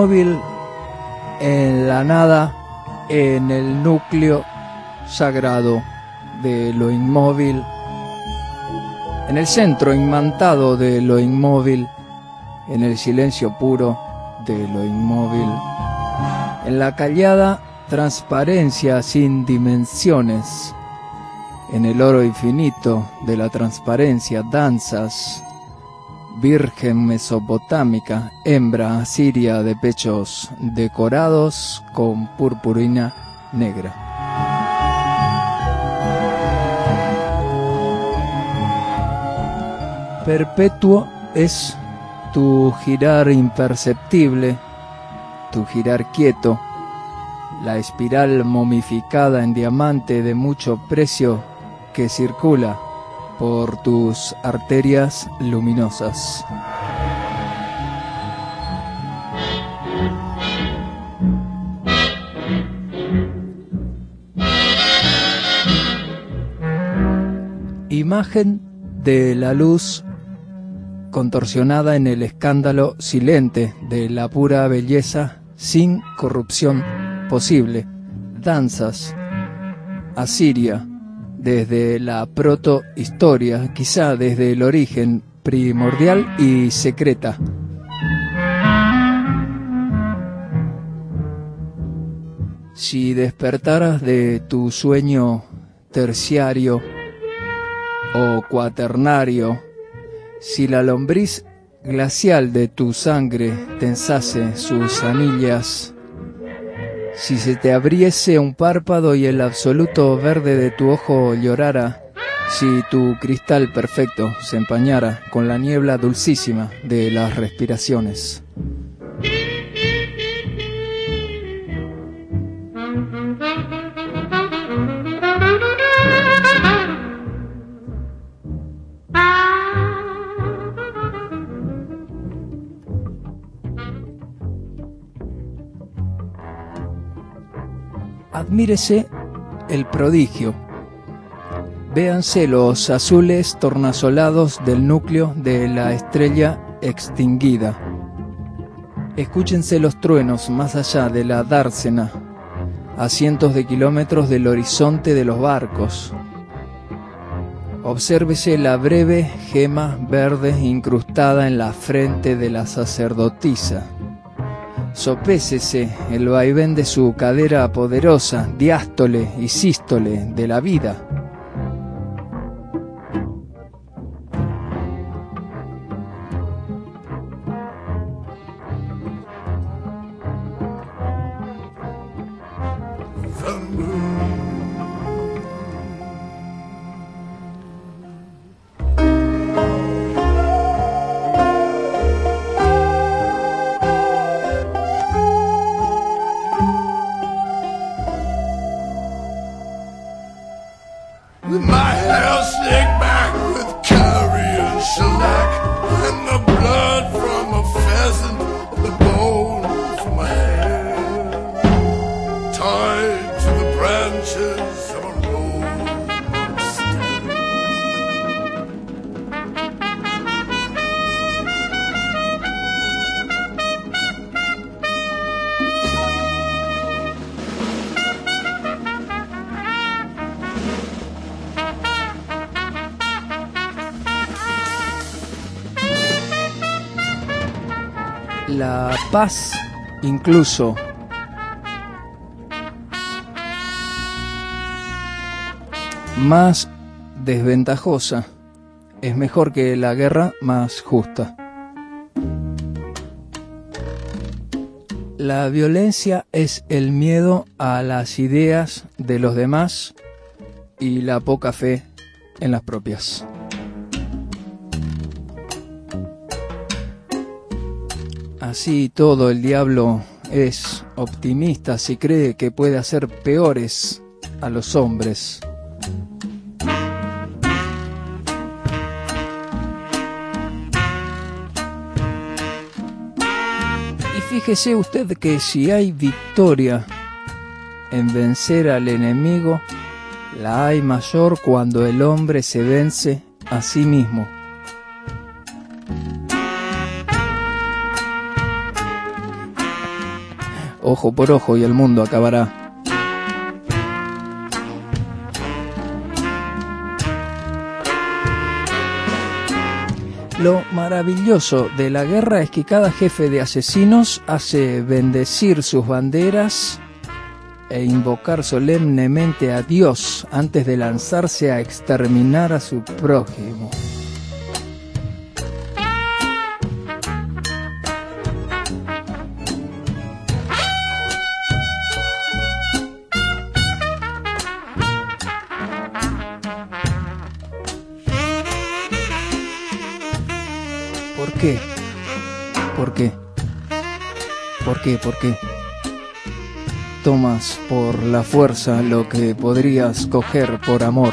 inmóvil, en la nada, en el núcleo sagrado de lo inmóvil, en el centro imantado de lo inmóvil, en el silencio puro de lo inmóvil, en la callada transparencia sin dimensiones, en el oro infinito de la transparencia, danzas, virgen mesopotámica, hembra asiria de pechos decorados con purpurina negra. Perpetuo es tu girar imperceptible, tu girar quieto, la espiral momificada en diamante de mucho precio que circula por tus arterias luminosas. Imagen de la luz contorsionada en el escándalo silente de la pura belleza sin corrupción posible. Danzas, Asiria, desde la protohistoria, quizá desde el origen primordial y secreta. Si despertaras de tu sueño terciario o cuaternario, si la lombriz glacial de tu sangre tensase sus anillas, si se te abriese un párpado y el absoluto verde de tu ojo llorara, si tu cristal perfecto se empañara con la niebla dulcísima de las respiraciones. Admírese el prodigio. Véanse los azules tornasolados del núcleo de la estrella extinguida. Escúchense los truenos más allá de la dársena, a cientos de kilómetros del horizonte de los barcos. Obsérvese la breve gema verde incrustada en la frente de la sacerdotisa. Sopésese el vaivén de su cadera poderosa, diástole y sístole de la vida. La paz, incluso más desventajosa, es mejor que la guerra más justa. La violencia es el miedo a las ideas de los demás y la poca fe en las propias. Así todo, el diablo es optimista si cree que puede hacer peores a los hombres. Y fíjese usted que si hay victoria en vencer al enemigo, la hay mayor cuando el hombre se vence a sí mismo. ojo por ojo y el mundo acabará. Lo maravilloso de la guerra es que cada jefe de asesinos hace bendecir sus banderas e invocar solemnemente a Dios antes de lanzarse a exterminar a su prójimo. ¿Por qué? ¿Por qué? ¿Por qué? ¿Por qué? Tomas por la fuerza lo que podrías coger por amor.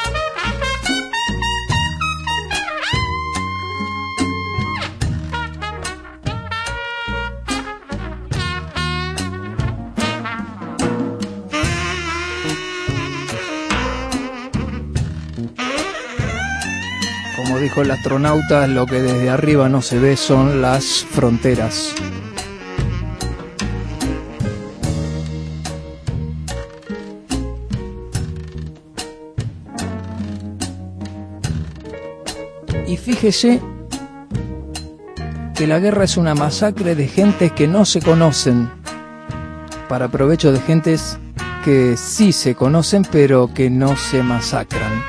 Como dijo el astronauta, lo que desde arriba no se ve son las fronteras. Y fíjese que la guerra es una masacre de gentes que no se conocen, para provecho de gentes que sí se conocen pero que no se masacran.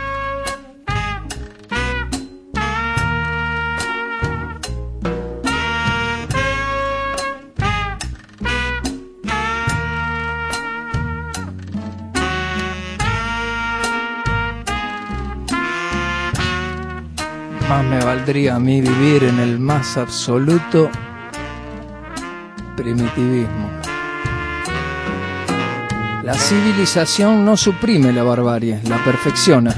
Más me valdría a mí vivir en el más absoluto primitivismo. La civilización no suprime la barbarie, la perfecciona.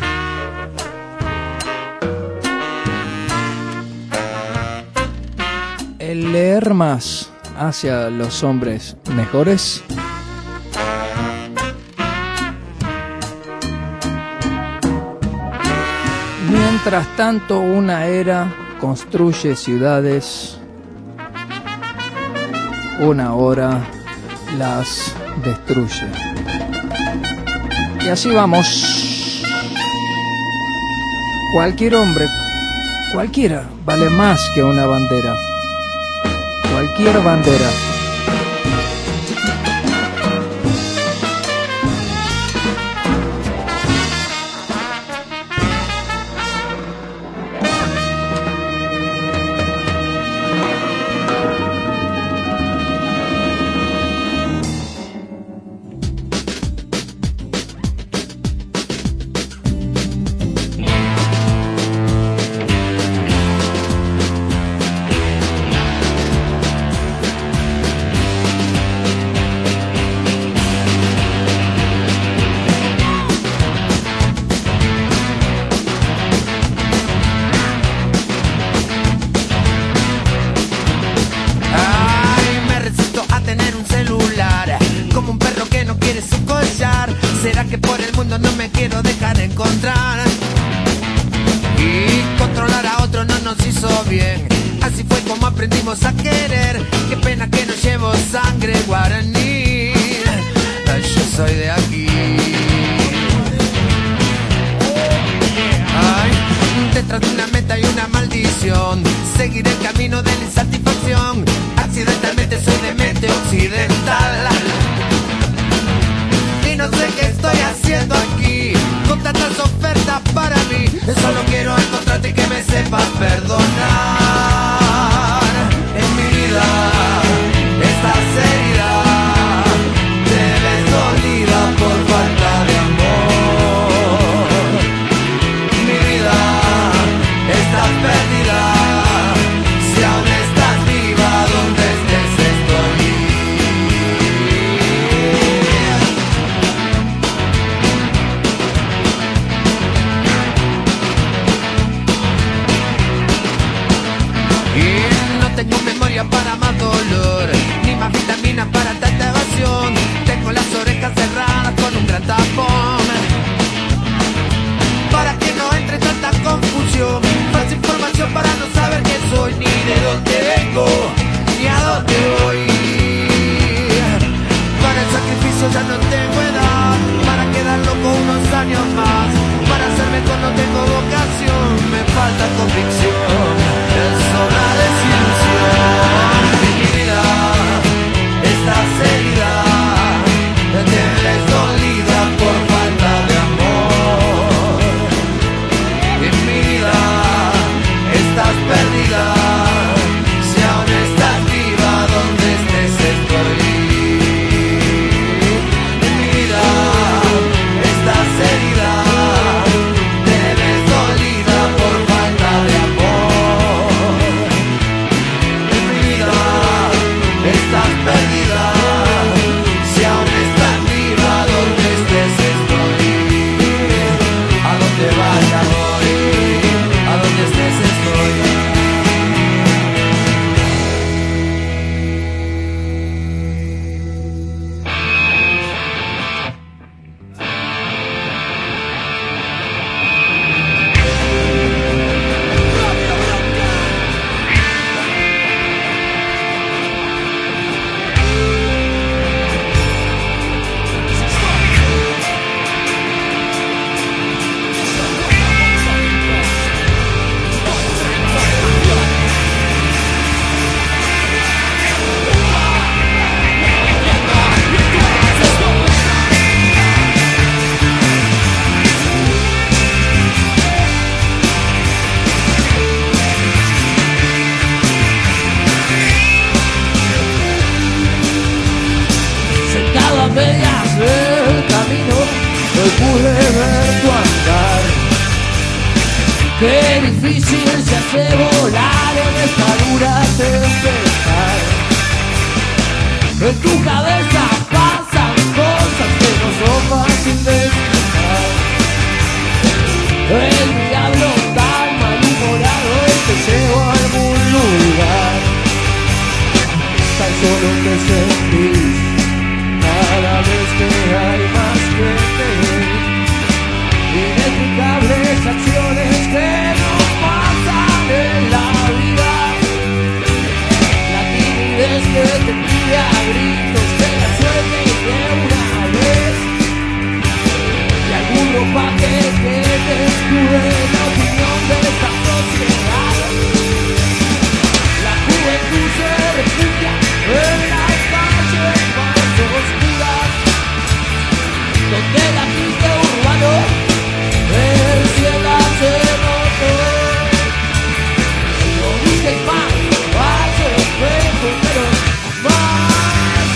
El leer más hace a los hombres mejores. Mientras tanto, una era construye ciudades, una hora las destruye. Y así vamos. Cualquier hombre, cualquiera, vale más que una bandera. Cualquier bandera. años más. Para ser mejor no tengo vocación, me falta convicción, es sobra desilusión. En mi vida estás herida, te ves dolida por falta de amor. En mi vida estás perdida, si aún estás viva donde estés estoy. En mi vida estás herida, te ves dolida por falta de amor. En mi vida estás perdida, si aún estás viva donde estés estoy. A donde vaya voy, a donde estés estoy. Sentado a medias del camino, hoy pude ver tu andar. Qué difícil se hace volar en esta dura tempestad. En tu cabeza pasan cosas que no son fáciles de explicar. El diablo tan malhumorado te lleva a algún lugar. Tan solo te sentís cada vez que hay más gente. Inexplicables acciones que nos pasan en la vida. La timidez que te pide a gritos que la sueltes de una vez. Y algún ropaje que te escude la opinión de esta sociedad. La juventud se refugia en las calles más oscuras, donde el agite urbano encienda se notó. No busques más, vas a espejo, pero más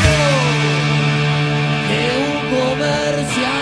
que un comercial.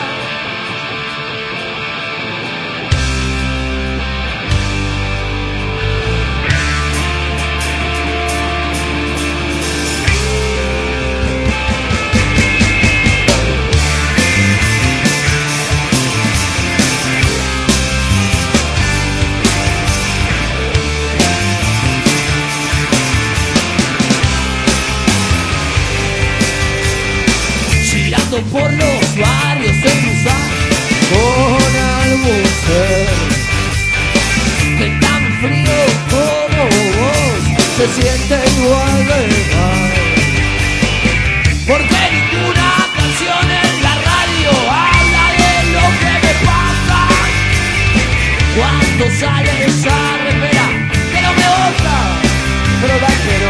Girando por los barrios se cruza con algún ser que tan frío como vos se siente igual de mal. Porque ninguna canción en la radio habla de lo que me pasa cuando sale esa remera que no me gusta, pero da quiero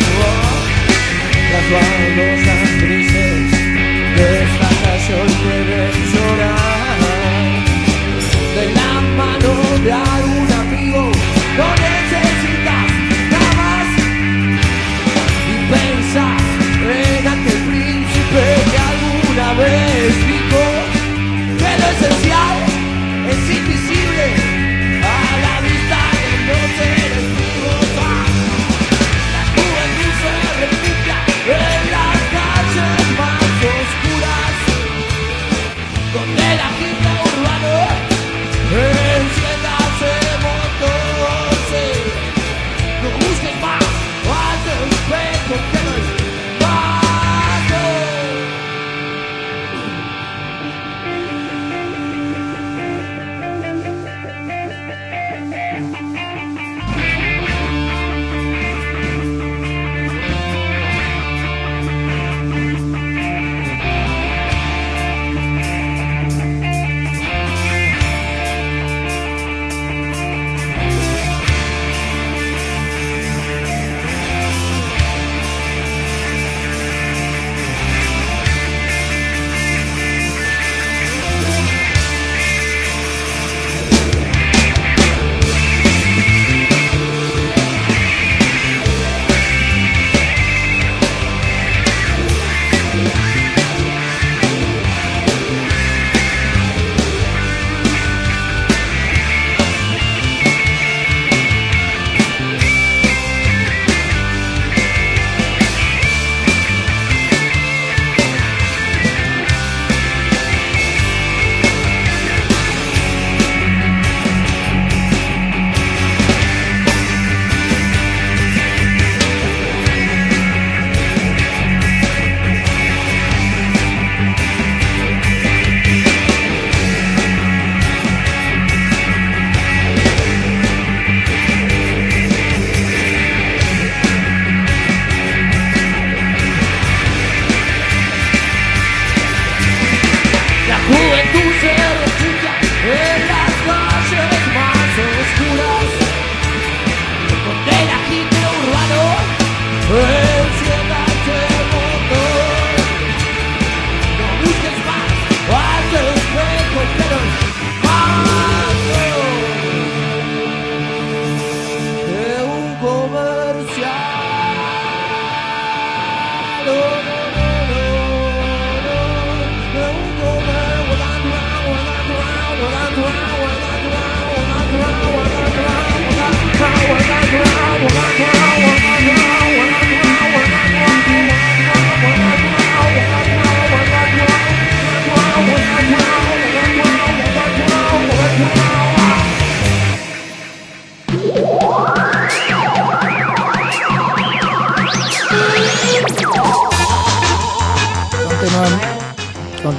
las baldosas grises de esta calle hoy pueden llorar. De la mano de algún amigo no necesitas nada más. Y pensás en aquel príncipe que alguna vez dijo que lo esencial es invisible a la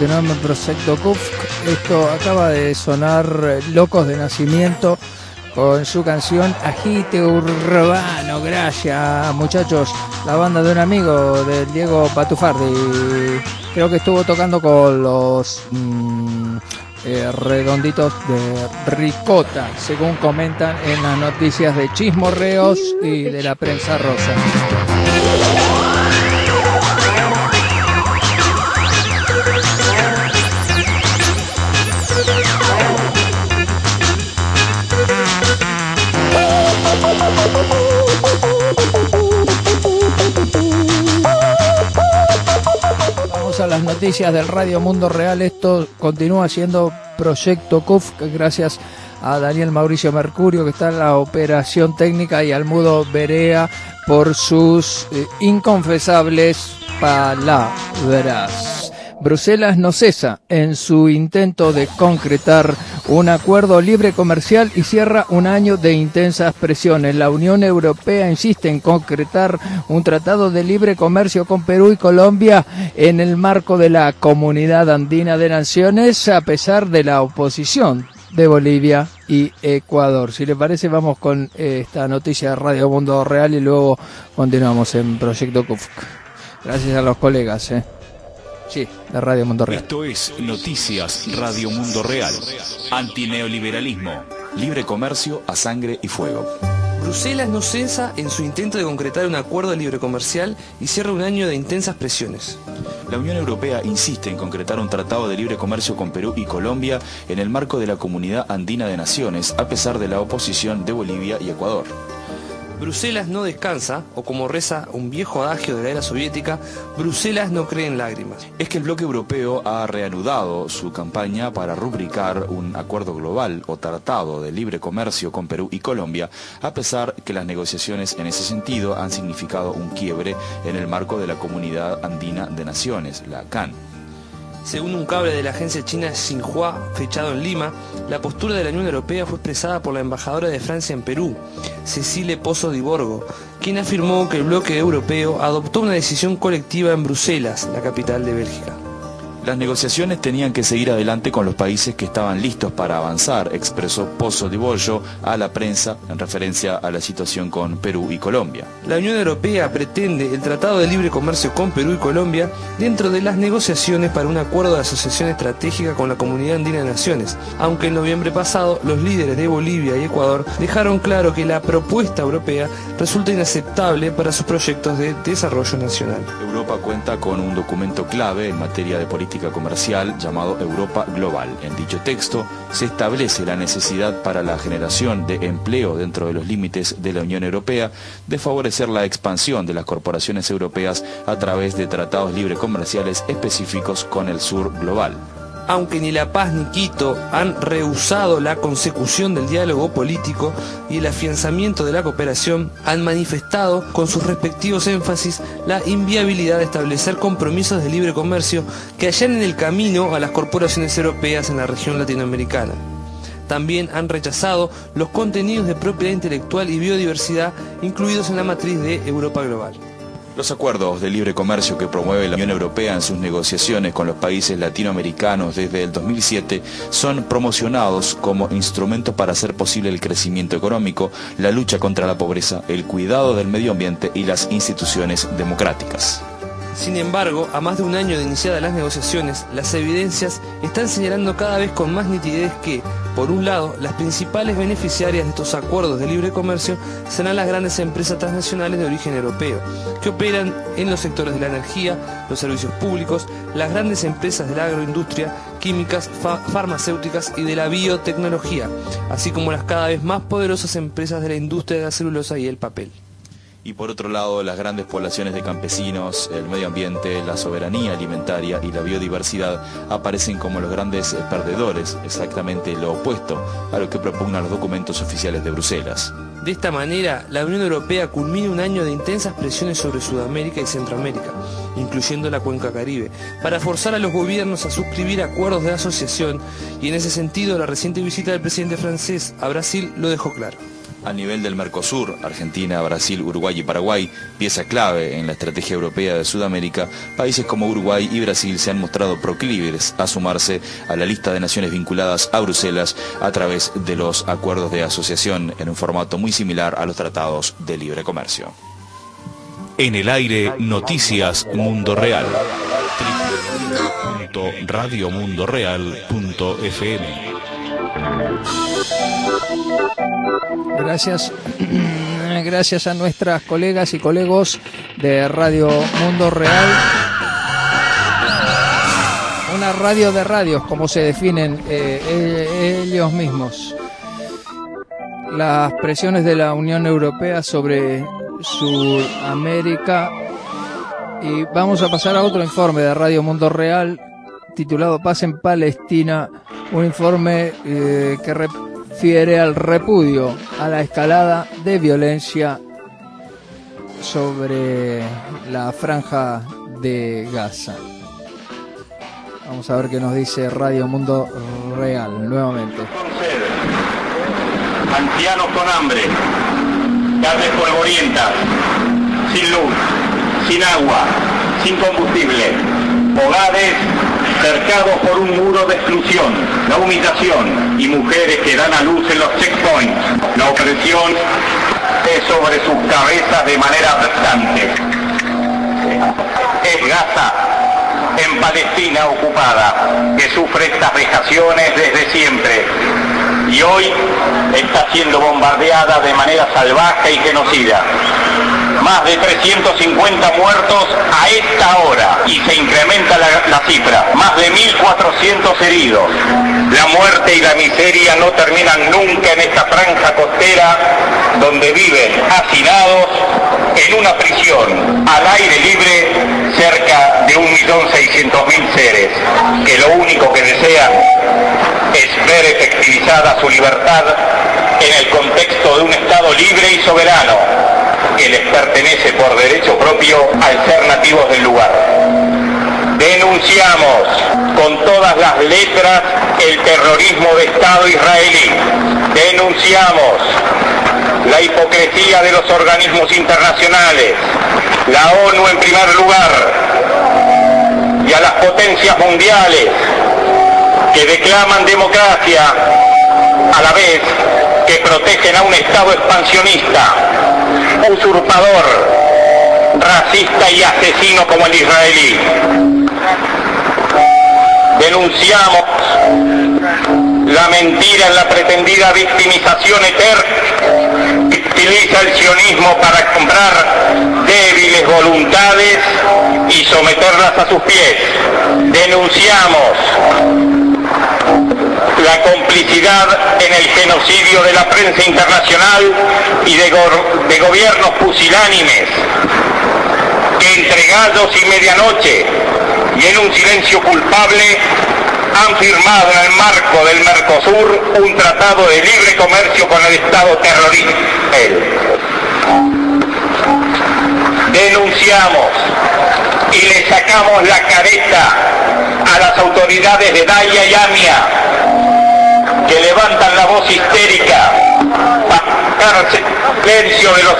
continuamos en Proyecto Kufk. Esto acaba de sonar Locos de Nacimiento con su canción Agite Urbano. Gracias, muchachos. La banda de un amigo del Diego Patufardi. Creo que estuvo tocando con los redonditos de Ricota, según comentan en las noticias de Chismorreos y de la prensa rosa. Vamos a las noticias del Radio Mundo Real. Esto continúa siendo Proyecto Kufk, gracias a Daniel Mauricio Mercurio, que está en la operación técnica, y al Mudo Berea por sus inconfesables palabras. Bruselas no cesa en su intento de concretar un acuerdo libre comercial y cierra un año de intensas presiones. La Unión Europea insiste en concretar un tratado de libre comercio con Perú y Colombia en el marco de la Comunidad Andina de Naciones, a pesar de la oposición de Bolivia y Ecuador. Si le parece, vamos con esta noticia de Radio Mundo Real y luego continuamos en Proyecto Kufk. Gracias a los colegas, Sí, de Radio Mundo Real. Esto es Noticias Radio Mundo Real. Antineoliberalismo. Libre comercio a sangre y fuego. Bruselas no cesa en su intento de concretar un acuerdo de libre comercial y cierra un año de intensas presiones. La Unión Europea insiste en concretar un tratado de libre comercio con Perú y Colombia en el marco de la Comunidad Andina de Naciones, a pesar de la oposición de Bolivia y Ecuador. Bruselas no descansa, o como reza un viejo adagio de la era soviética, Bruselas no cree en lágrimas. Es que el bloque europeo ha reanudado su campaña para rubricar un acuerdo global o tratado de libre comercio con Perú y Colombia, a pesar que las negociaciones en ese sentido han significado un quiebre en el marco de la Comunidad Andina de Naciones, la CAN. Según un cable de la agencia china Xinhua, fechado en Lima, la postura de la Unión Europea fue expresada por la embajadora de Francia en Perú, Cecile Pozo di Borgo, quien afirmó que el bloque europeo adoptó una decisión colectiva en Bruselas, la capital de Bélgica. Las negociaciones tenían que seguir adelante con los países que estaban listos para avanzar, expresó Pozo di Borgo a la prensa en referencia a la situación con Perú y Colombia. La Unión Europea pretende el Tratado de Libre Comercio con Perú y Colombia dentro de las negociaciones para un acuerdo de asociación estratégica con la Comunidad Andina de Naciones, aunque en noviembre pasado los líderes de Bolivia y Ecuador dejaron claro que la propuesta europea resulta inaceptable para sus proyectos de desarrollo nacional. Europa cuenta con un documento clave en materia de política comercial llamado Europa Global. En dicho texto se establece la necesidad para la generación de empleo dentro de los límites de la Unión Europea de favorecer la expansión de las corporaciones europeas a través de tratados libre comerciales específicos con el sur global. Aunque ni La Paz ni Quito han rehusado la consecución del diálogo político y el afianzamiento de la cooperación, han manifestado con sus respectivos énfasis la inviabilidad de establecer compromisos de libre comercio que allanen el camino a las corporaciones europeas en la región latinoamericana. También han rechazado los contenidos de propiedad intelectual y biodiversidad incluidos en la matriz de Europa Global. Los acuerdos de libre comercio que promueve la Unión Europea en sus negociaciones con los países latinoamericanos desde el 2007 son promocionados como instrumentos para hacer posible el crecimiento económico, la lucha contra la pobreza, el cuidado del medio ambiente y las instituciones democráticas. Sin embargo, a más de un año de iniciadas las negociaciones, las evidencias están señalando cada vez con más nitidez que, por un lado, las principales beneficiarias de estos acuerdos de libre comercio serán las grandes empresas transnacionales de origen europeo, que operan en los sectores de la energía, los servicios públicos, las grandes empresas de la agroindustria, químicas, farmacéuticas y de la biotecnología, así como las cada vez más poderosas empresas de la industria de la celulosa y el papel. Y por otro lado, las grandes poblaciones de campesinos, el medio ambiente, la soberanía alimentaria y la biodiversidad aparecen como los grandes perdedores, exactamente lo opuesto a lo que propugnan los documentos oficiales de Bruselas. De esta manera, la Unión Europea culmina un año de intensas presiones sobre Sudamérica y Centroamérica, incluyendo la cuenca Caribe, para forzar a los gobiernos a suscribir acuerdos de asociación, y en ese sentido la reciente visita del presidente francés a Brasil lo dejó claro. A nivel del Mercosur, Argentina, Brasil, Uruguay y Paraguay, pieza clave en la estrategia europea de Sudamérica, países como Uruguay y Brasil se han mostrado proclives a sumarse a la lista de naciones vinculadas a Bruselas a través de los acuerdos de asociación en un formato muy similar a los tratados de libre comercio. En el aire, Noticias Mundo Real. www.radiomundoreal.fm. Gracias a nuestras colegas y colegos de Radio Mundo Real. Una radio de radios, como se definen ellos mismos. Las presiones de la Unión Europea sobre Sudamérica. Y vamos a pasar a otro informe de Radio Mundo Real titulado Paz en Palestina, un informe que refiere al repudio a la escalada de violencia sobre la franja de Gaza. Vamos a ver qué nos dice Radio Mundo Real nuevamente. Ancianos con hambre, calles polvorientas, sin luz, sin agua, sin combustible, hogares cercados por un muro de exclusión, la humillación y mujeres que dan a luz en los checkpoints. La opresión es sobre sus cabezas de manera aplastante. Es Gaza, en Palestina ocupada, que sufre estas vejaciones desde siempre y hoy está siendo bombardeada de manera salvaje y genocida. Más de 350 muertos a esta hora y se incrementa la cifra, más de 1.400 heridos. La muerte y la miseria no terminan nunca en esta franja costera donde viven hacinados en una prisión al aire libre cerca de 1.600.000 seres que lo único que desean es ver efectivizada su libertad en el contexto de un Estado libre y soberano que les pertenece por derecho propio al ser nativos del lugar. Denunciamos con todas las letras el terrorismo de Estado israelí. Denunciamos la hipocresía de los organismos internacionales, la ONU en primer lugar, y a las potencias mundiales que declaman democracia a la vez que protegen a un Estado expansionista, usurpador, racista y asesino como el israelí. Denunciamos la mentira en la pretendida victimización eterna que utiliza el sionismo para comprar débiles voluntades y someterlas a sus pies. Denunciamos la complicidad en el genocidio de la prensa internacional y de gobiernos pusilánimes que entre gallos y medianoche y en un silencio culpable han firmado en el marco del Mercosur un tratado de libre comercio con el Estado terrorista. Denunciamos y le sacamos la careta a las autoridades de Daya y AMIA que levantan la voz histérica para sacarse el silencio de los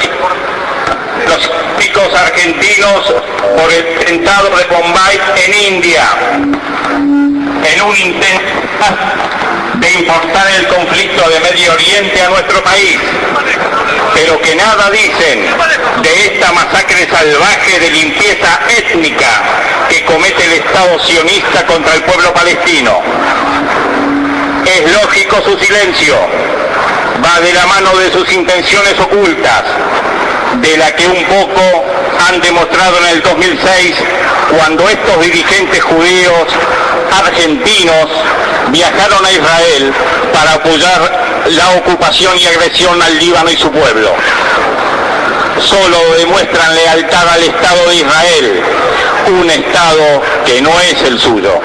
picos argentinos por el atentado de Bombay en India, en un intento de importar el conflicto de Medio Oriente a nuestro país, pero que nada dicen de esta masacre salvaje de limpieza étnica que comete el Estado sionista contra el pueblo palestino. Es lógico su silencio, va de la mano de sus intenciones ocultas, de la que un poco han demostrado en el 2006 cuando estos dirigentes judíos argentinos viajaron a Israel para apoyar la ocupación y agresión al Líbano y su pueblo. Solo demuestran lealtad al Estado de Israel, un Estado que no es el suyo.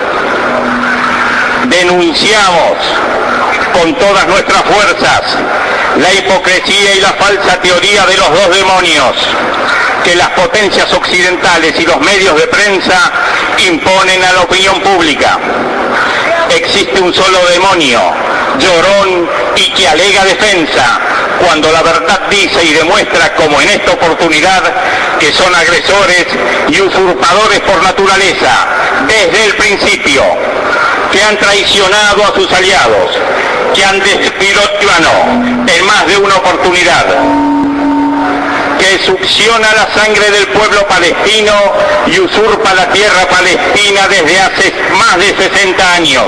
Denunciamos con todas nuestras fuerzas la hipocresía y la falsa teoría de los dos demonios que las potencias occidentales y los medios de prensa imponen a la opinión pública. Existe un solo demonio, llorón y que alega defensa, cuando la verdad dice y demuestra, como en esta oportunidad, que son agresores y usurpadores por naturaleza, desde el principio, que han traicionado a sus aliados, que han destruido el Líbano en más de una oportunidad, que succiona la sangre del pueblo palestino y usurpa la tierra palestina desde hace más de 60 años.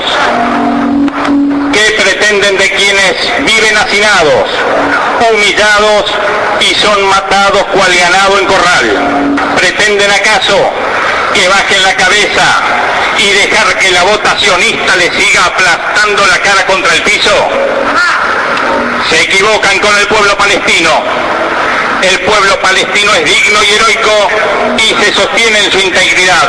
¿Qué pretenden de quienes viven hacinados, humillados y son matados cual ganado en corral? ¿Pretenden acaso que bajen la cabeza y dejar que la bota sionista les siga aplastando la cara contra el piso? Se equivocan con el pueblo palestino. El pueblo palestino es digno y heroico y se sostiene en su integridad.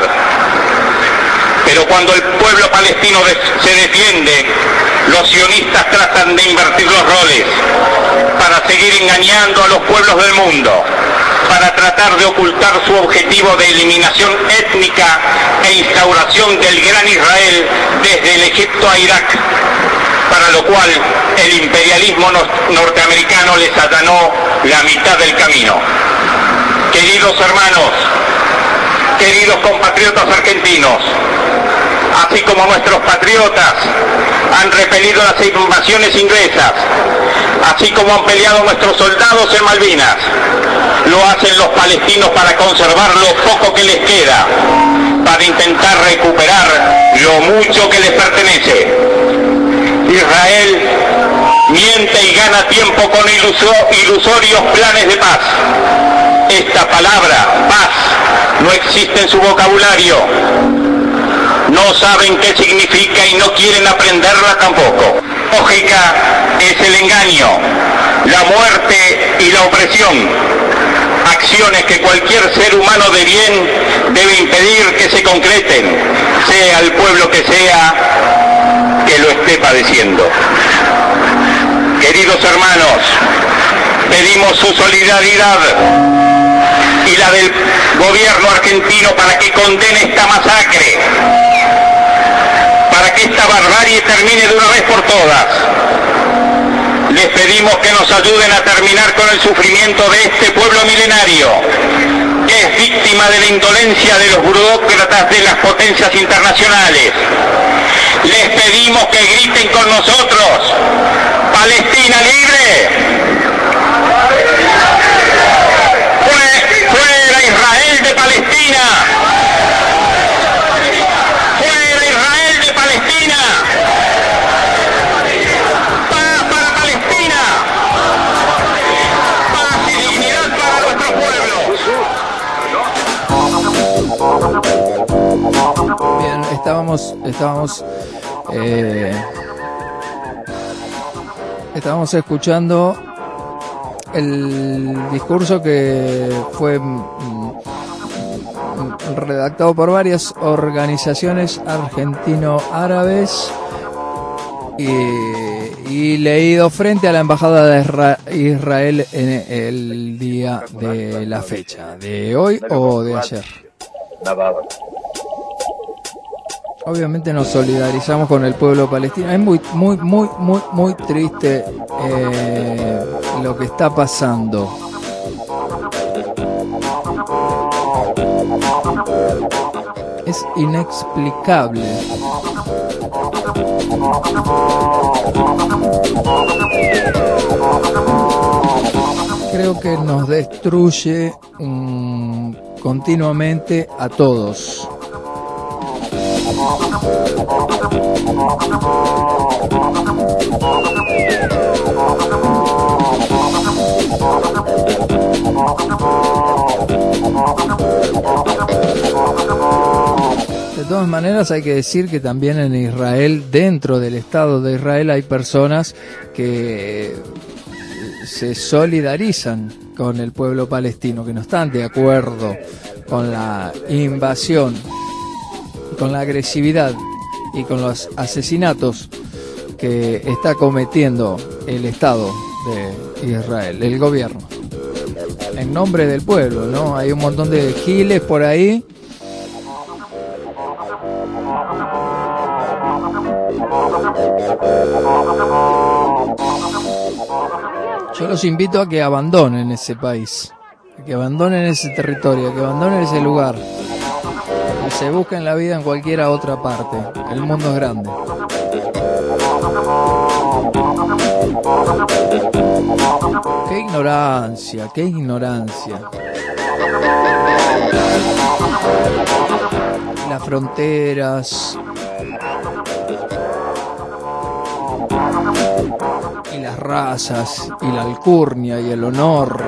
Pero cuando el pueblo palestino se defiende, los sionistas tratan de invertir los roles para seguir engañando a los pueblos del mundo, para tratar de ocultar su objetivo de eliminación étnica e instauración del gran Israel desde el Egipto a Irak, para lo cual el imperialismo norteamericano les allanó la mitad del camino. Queridos hermanos, queridos compatriotas argentinos, así como nuestros patriotas han repelido las invasiones inglesas, así como han peleado nuestros soldados en Malvinas, lo hacen los palestinos para conservar lo poco que les queda, para intentar recuperar lo mucho que les pertenece. Israel miente y gana tiempo con ilusorios planes de paz. Esta palabra, paz, no existe en su vocabulario. No saben qué significa y no quieren aprenderla tampoco. Lógica es el engaño, la muerte y la opresión. Acciones que cualquier ser humano de bien debe impedir que se concreten, sea el pueblo que sea que lo esté padeciendo. Queridos hermanos, pedimos su solidaridad y la del gobierno argentino para que condene esta masacre, para que esta barbarie termine de una vez por todas. Les pedimos que nos ayuden a terminar con el sufrimiento de este pueblo milenario, que es víctima de la indolencia de los burócratas de las potencias internacionales. Les pedimos que griten con nosotros: ¡Palestina libre! ¡Fuera Israel de Palestina! ¡Fuera Israel de Palestina! ¡Paz para Palestina! ¡Paz y dignidad para nuestro pueblo! Bien, estábamos escuchando el discurso que fue redactado por varias organizaciones argentino-árabes y leído frente a la embajada de Israel en el día de la fecha, de hoy o de ayer. Obviamente nos solidarizamos con el pueblo palestino. Es muy triste lo que está pasando. Es inexplicable. Creo que nos destruye continuamente a todos. De todas maneras hay que decir que también en Israel, dentro del Estado de Israel, hay personas que se solidarizan con el pueblo palestino, que no están de acuerdo con la invasión, con la agresividad y con los asesinatos que está cometiendo el Estado de Israel, el gobierno, en nombre del pueblo, ¿no? Hay un montón de giles por ahí Yo los invito a que abandonen ese país, a que abandonen ese territorio, a que abandonen ese lugar, que se busquen la vida en cualquier otra parte. El mundo es grande. Qué ignorancia, qué ignorancia. Las fronteras y las razas y la alcurnia y el honor.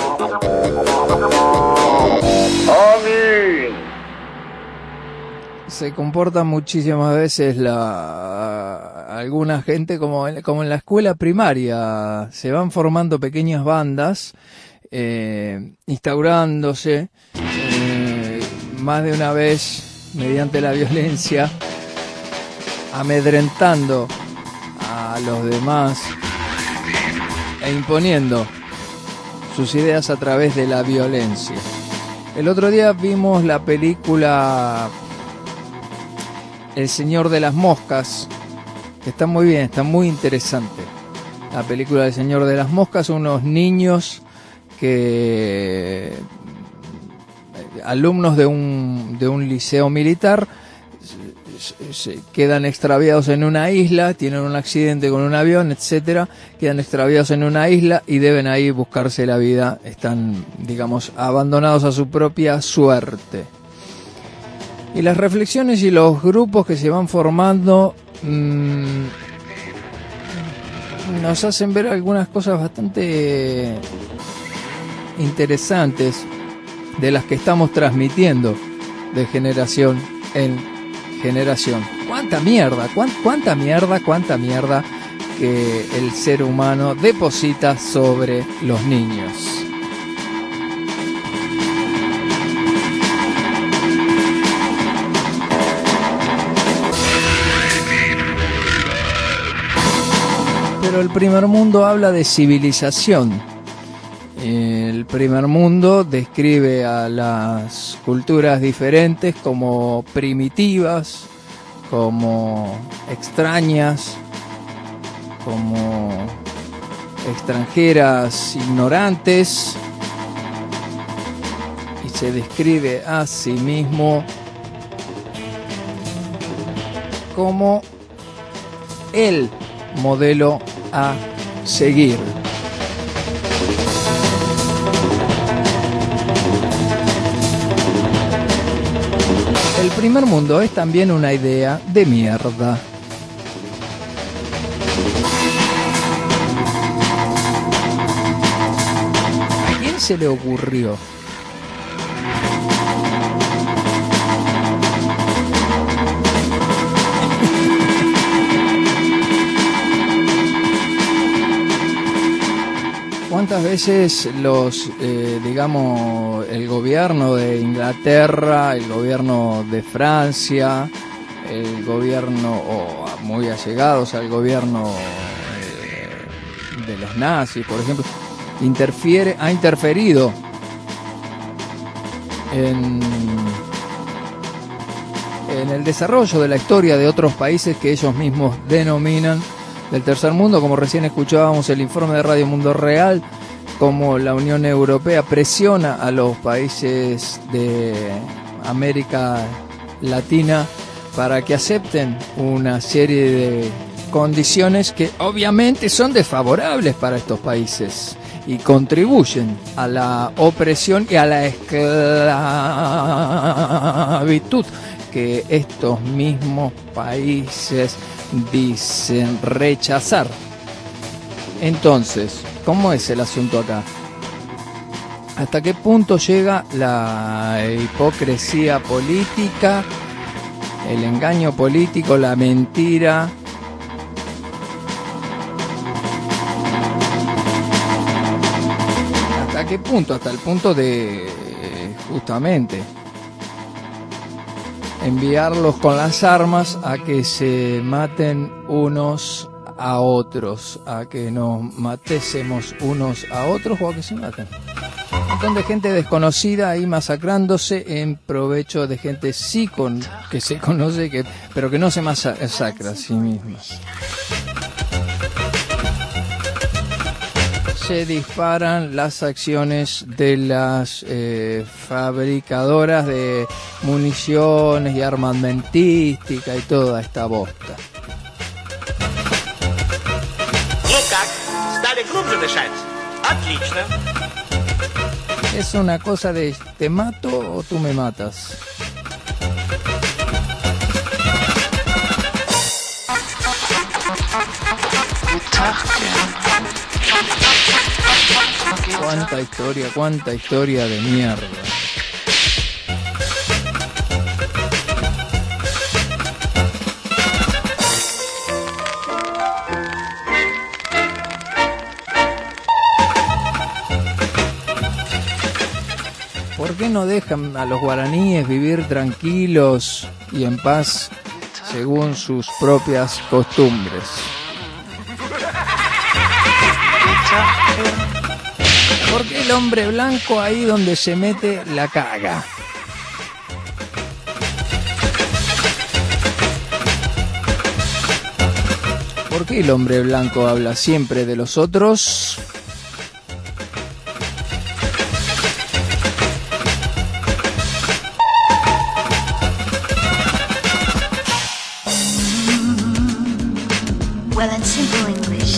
Se comporta muchísimas veces alguna gente como en la escuela primaria. Se van formando pequeñas bandas, instaurándose más de una vez mediante la violencia, amedrentando a los demás e imponiendo sus ideas a través de la violencia. El otro día vimos la película El Señor de las Moscas, que está muy bien, está muy interesante. La película del Señor de las Moscas, unos niños alumnos de un liceo militar, se quedan extraviados en una isla, tienen un accidente con un avión, etcétera, quedan extraviados en una isla y deben ahí buscarse la vida, están, digamos, abandonados a su propia suerte. Y las reflexiones y los grupos que se van formando nos hacen ver algunas cosas bastante interesantes de las que estamos transmitiendo de generación en generación. ¡Cuánta mierda! ¡Cuánta mierda que el ser humano deposita sobre los niños! Pero el primer mundo habla de civilización. El primer mundo describe a las culturas diferentes como primitivas, como extrañas, como extranjeras, ignorantes, y se describe a sí mismo como el modelo a seguir. El primer mundo es también una idea de mierda. ¿A quién se le ocurrió? ¿Cuántas veces digamos, el gobierno de Inglaterra, el gobierno de Francia, el gobierno, o muy allegados al gobierno de los nazis, por ejemplo, ha interferido en el desarrollo de la historia de otros países que ellos mismos denominan del tercer mundo, como recién escuchábamos el informe de Radio Mundo Real, como la Unión Europea presiona a los países de América Latina para que acepten una serie de condiciones que obviamente son desfavorables para estos países y contribuyen a la opresión y a la esclavitud que estos mismos países dicen rechazar. Entonces, ¿cómo es el asunto acá? ¿Hasta qué punto llega la hipocresía política, el engaño político, la mentira? ¿Hasta qué punto? Hasta el punto de, justamente, enviarlos con las armas a que se maten unos a otros, a que nos matésemos unos a otros o a que se maten. Un montón de gente desconocida ahí masacrándose en provecho de gente sí que se conoce, pero que no se masacra a sí misma. se disparan las acciones de las fabricadoras de municiones y armamentística y toda esta bosta. Es una cosa de ¿te mato o tú me matas? Cuánta historia de mierda. ¿Por qué no dejan a los guaraníes vivir tranquilos y en paz según sus propias costumbres? ¿Por qué el hombre blanco ahí donde se mete la caga? ¿Por qué el hombre blanco habla siempre de los otros? Well, in simple English,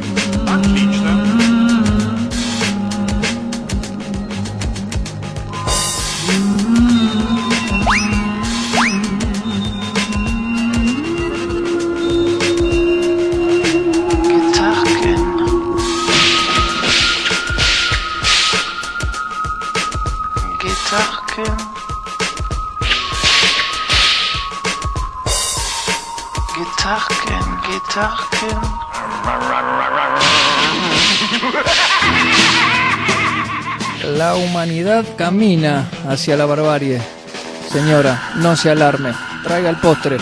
La humanidad camina hacia la barbarie. Señora, no se alarme. Traiga el postre.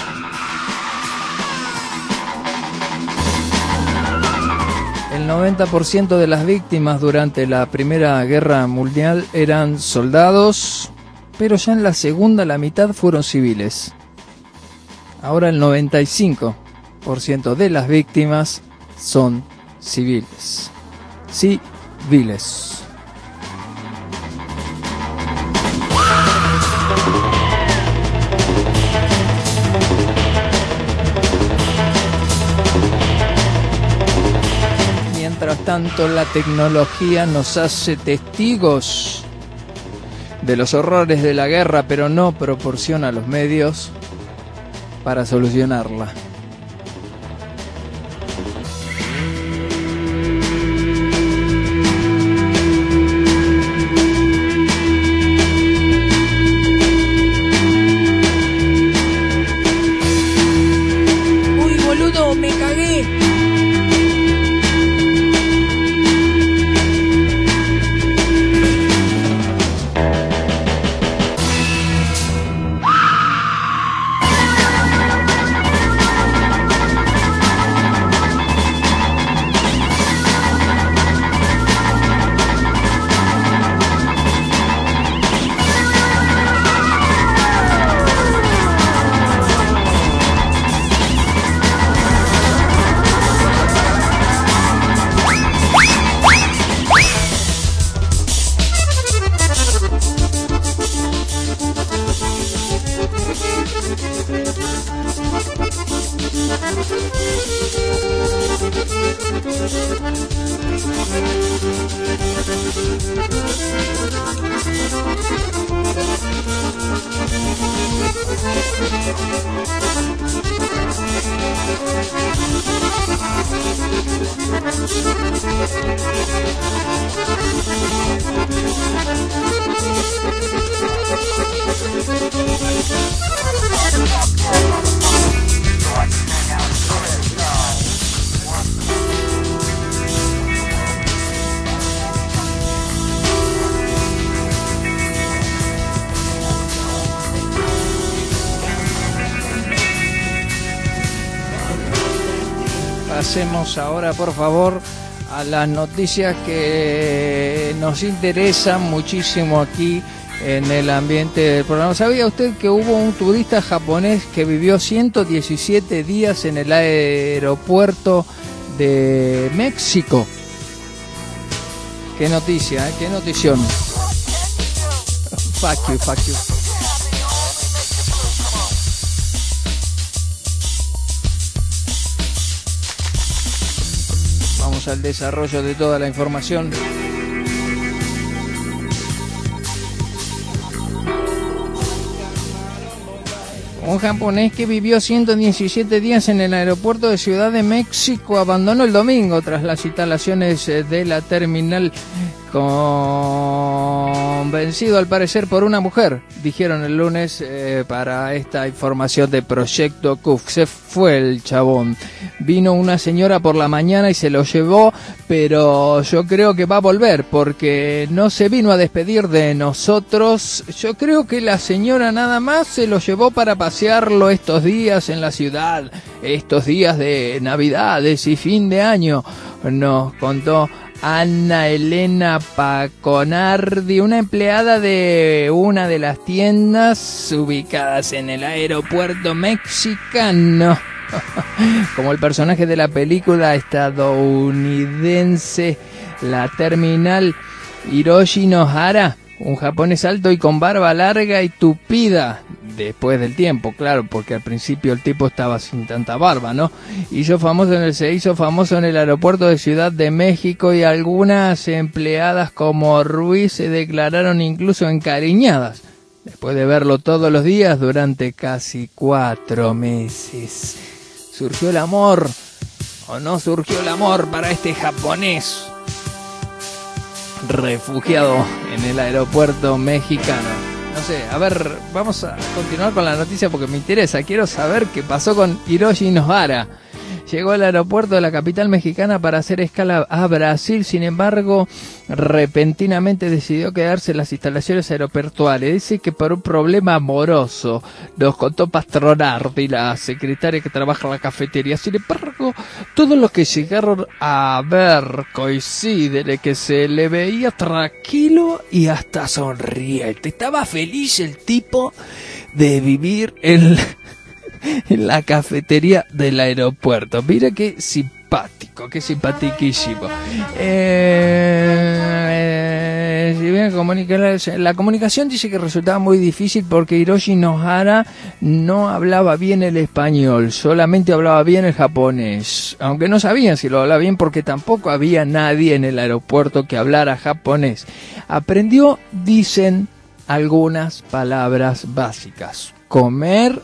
El 90% de las víctimas durante la Primera Guerra Mundial eran soldados, pero ya en la segunda la mitad fueron civiles. Ahora el 95% de las víctimas son civiles. Civiles. Mientras tanto, la tecnología nos hace testigos de los horrores de la guerra, pero no proporciona los medios para solucionarla. Uy, boludo, me cagué. Pasemos ahora, por favor, a las noticias que nos interesan muchísimo aquí en el ambiente del programa. ¿Sabía usted que hubo un turista japonés que vivió 117 días en el aeropuerto de México? Qué noticia, qué notición. Fuck you, fuck you. Vamos al desarrollo de toda la información. Un japonés que vivió 117 días en el aeropuerto de Ciudad de México abandonó el domingo tras las instalaciones de la terminal, convencido al parecer por una mujer, dijeron el lunes para esta información de Proyecto CUF. Se fue el chabón. Vino una señora por la mañana y se lo llevó, pero yo creo que va a volver porque no se vino a despedir de nosotros. Yo creo que la señora nada más se lo llevó para pasearlo estos días en la ciudad, estos días de Navidades y fin de año, nos contó Ana Elena Paconardi, una empleada de una de las tiendas ubicadas en el aeropuerto mexicano. Como el personaje de la película estadounidense La Terminal, Hiroshi Nohara, un japonés alto y con barba larga y tupida, después del tiempo, claro, porque al principio el tipo estaba sin tanta barba, ¿no? Se hizo famoso en el aeropuerto de Ciudad de México y algunas empleadas como Ruiz se declararon incluso encariñadas después de verlo todos los días durante casi 4 meses. ¿Surgió el amor o no surgió el amor para este japonés refugiado en el aeropuerto mexicano? No sé, a ver, vamos a continuar con la noticia porque me interesa. Quiero saber qué pasó con Hiroshi Nohara. Llegó al aeropuerto de la capital mexicana para hacer escala a Brasil, sin embargo, repentinamente decidió quedarse en las instalaciones aeroportuarias. Dice que por un problema amoroso, nos contó Pastronardi, la secretaria que trabaja en la cafetería. Sin embargo, todos los que llegaron a ver coinciden en que se le veía tranquilo y hasta sonriente. Estaba feliz el tipo de vivir en la cafetería del aeropuerto. Mira qué simpático, qué simpatiquísimo. Si bien la comunicación dice que resultaba muy difícil porque Hiroshi Nohara no hablaba bien el español, solamente hablaba bien el japonés, aunque no sabían si lo hablaba bien porque tampoco había nadie en el aeropuerto que hablara japonés. Aprendió, dicen, algunas palabras básicas: comer,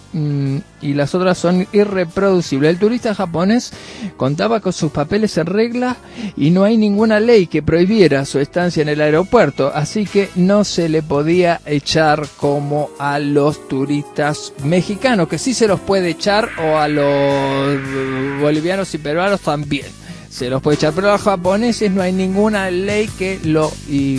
y las otras son irreproducibles. El turista japonés contaba con sus papeles en regla y no hay ninguna ley que prohibiera su estancia en el aeropuerto, así que no se le podía echar como a los turistas mexicanos, que sí se los puede echar, o a los bolivianos y peruanos también se los puede echar, pero a los japoneses no hay ninguna ley que lo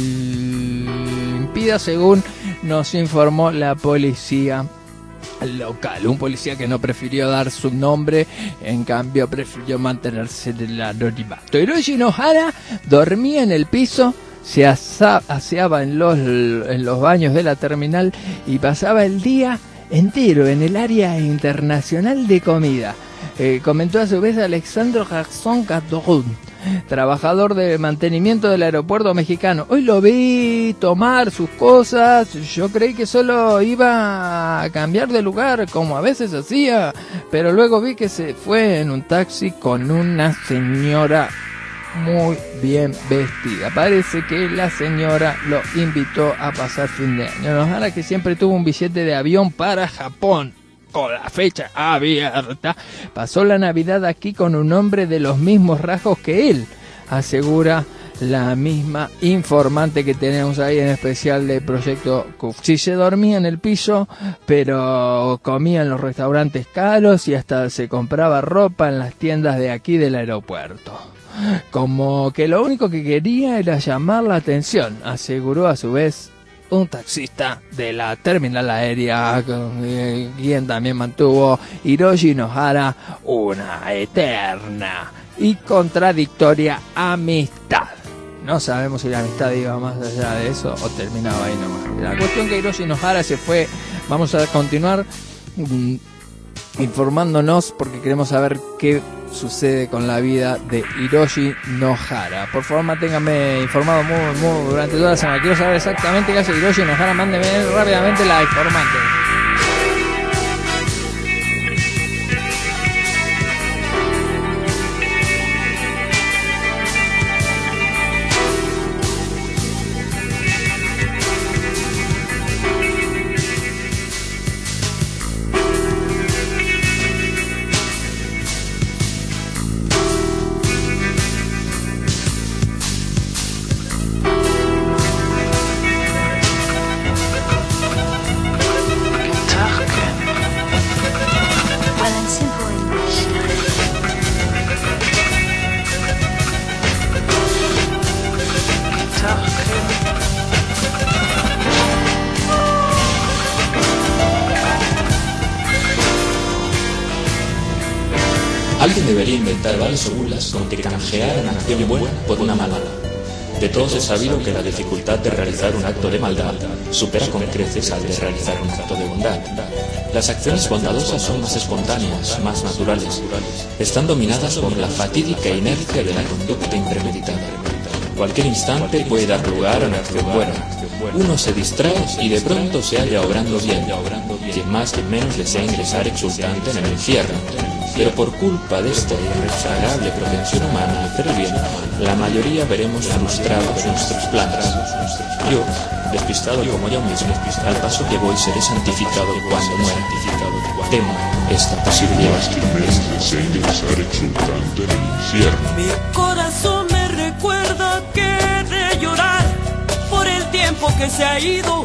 impida, según nos informó la policía local. Un policía que no prefirió dar su nombre, en cambio prefirió mantenerse en el anonimato. Hiroshi Nohara dormía en el piso, se aseaba en los baños de la terminal y pasaba el día entero en el área internacional de comida. Comentó a su vez Alexandro Jackson Cadorun, trabajador de mantenimiento del aeropuerto mexicano. Hoy lo vi tomar sus cosas, yo creí que solo iba a cambiar de lugar como a veces hacía, pero luego vi que se fue en un taxi con una señora muy bien vestida. Parece que la señora lo invitó a pasar fin de año. Nohara, que siempre tuvo un billete de avión para Japón con la fecha abierta, pasó la Navidad aquí con un hombre de los mismos rasgos que él, asegura la misma informante que tenemos ahí en especial del Proyecto CUF. Sí, se dormía en el piso, pero comía en los restaurantes caros y hasta se compraba ropa en las tiendas de aquí del aeropuerto. Como que lo único que quería era llamar la atención, aseguró a su vez un taxista de la terminal aérea, quien también mantuvo Hiroshi Nohara una eterna y contradictoria amistad. No sabemos si la amistad iba más allá de eso o terminaba ahí nomás. La cuestión que Hiroshi Nohara se fue. Vamos a continuar informándonos porque queremos saber qué sucede con la vida de Hiroshi Nohara. Por favor, manténgame informado muy durante toda la semana. Quiero saber exactamente qué hace Hiroshi Nohara. Mándeme rápidamente la informante. Alguien debería inventar varias fórmulas con que canjear una acción buena por una mala. De todos es sabido que la dificultad de realizar un acto de maldad supera con creces al de realizar un acto de bondad. Las acciones bondadosas son más espontáneas, más naturales. Están dominadas por la fatídica inercia de la conducta impremeditada. Cualquier instante puede dar lugar a una acción buena. Uno se distrae y de pronto se halla obrando bien. Quien más quien menos desea ingresar exultante en el infierno. Pero por culpa de esta irrefragable propensión humana a hacer el bien, la mayoría veremos frustrados nuestros planes. Yo, despistado como yo mismo, al paso que voy seré santificado cuando muera. Temo esta posibilidad. Desea ingresar exultante en el infierno. Mi corazón me recuerda que he de llorar por el tiempo que se ha ido,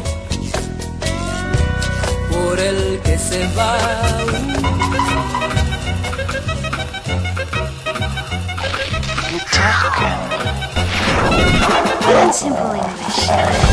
por el que se va. Well, in simple English.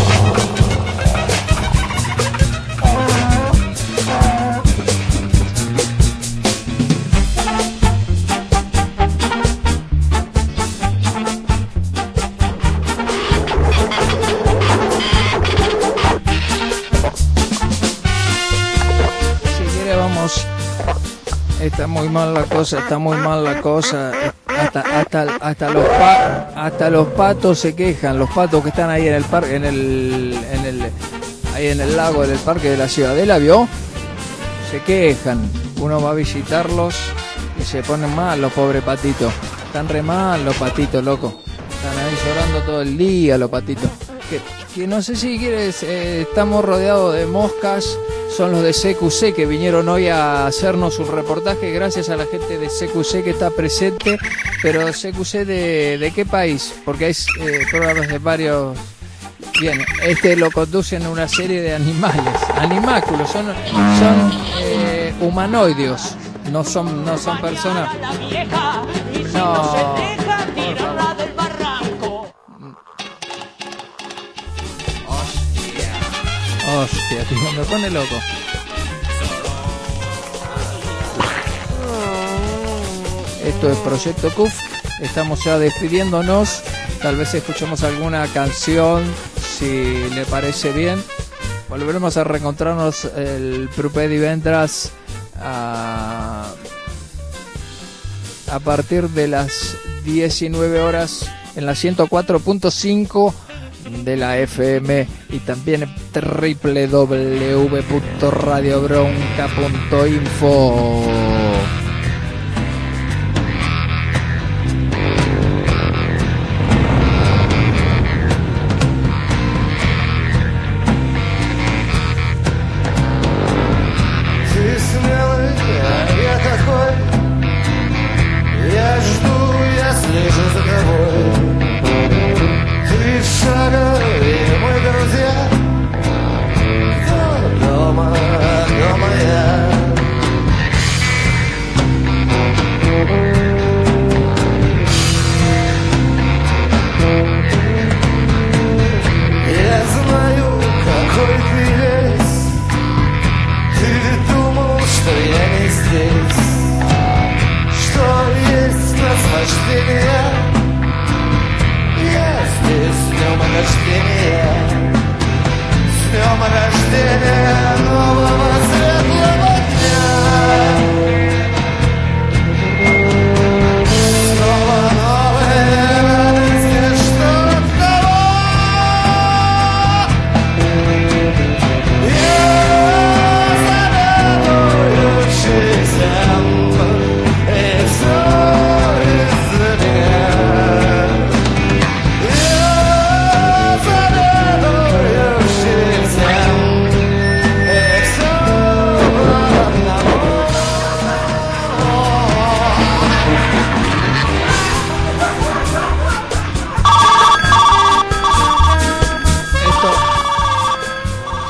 Si quiere vamos. Está muy mal la cosa. Hasta los patos se quejan, los patos que están ahí en el parque, ahí en el lago del parque de la Ciudadela, ¿vio? Se quejan. Uno va a visitarlos y se ponen mal los pobres patitos. Están re mal los patitos, loco. Están ahí llorando todo el día los patitos. Que no sé si quieres, estamos rodeados de moscas. Son los de CQC que vinieron hoy a hacernos un reportaje. Gracias a la gente de CQC que está presente. Pero CQC de qué país? Porque hay programas de varios. Bien, lo conducen una serie de animales, animáculos, son humanoides, no son personas. No. Hostia, tío, me pone loco. Esto es Proyecto CUF. Estamos ya despidiéndonos. Tal vez escuchemos alguna canción, si le parece bien. Volveremos a reencontrarnos el proper divendres a partir de las 19 horas en la 104.5 de la FM y también en www.radiobronca.info.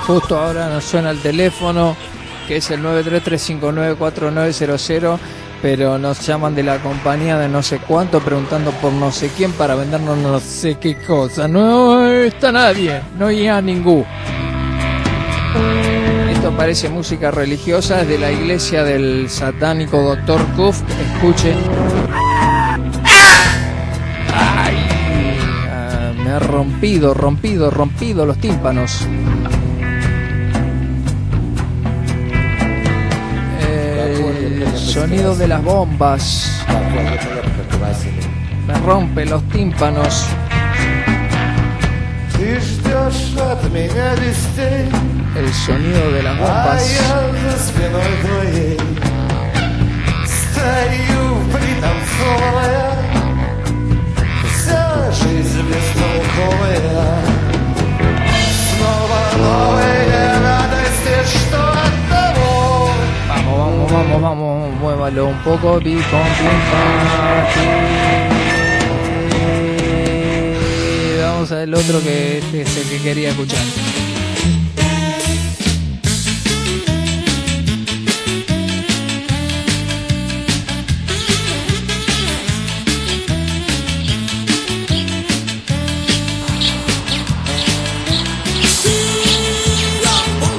Justo ahora nos suena el teléfono, que es el 933594900, pero nos llaman de la compañía de no sé cuánto preguntando por no sé quién para vendernos no sé qué cosa. No está nadie, no hay a ningún. Esto parece música religiosa, es de la iglesia del satánico Dr. Kuff. Escuchen. Ay, me ha rompido los tímpanos. El sonido de las bombas me rompe los tímpanos. El sonido de las bombas. Vamos, muévalo un poco. Vamos al otro que este es el que quería escuchar.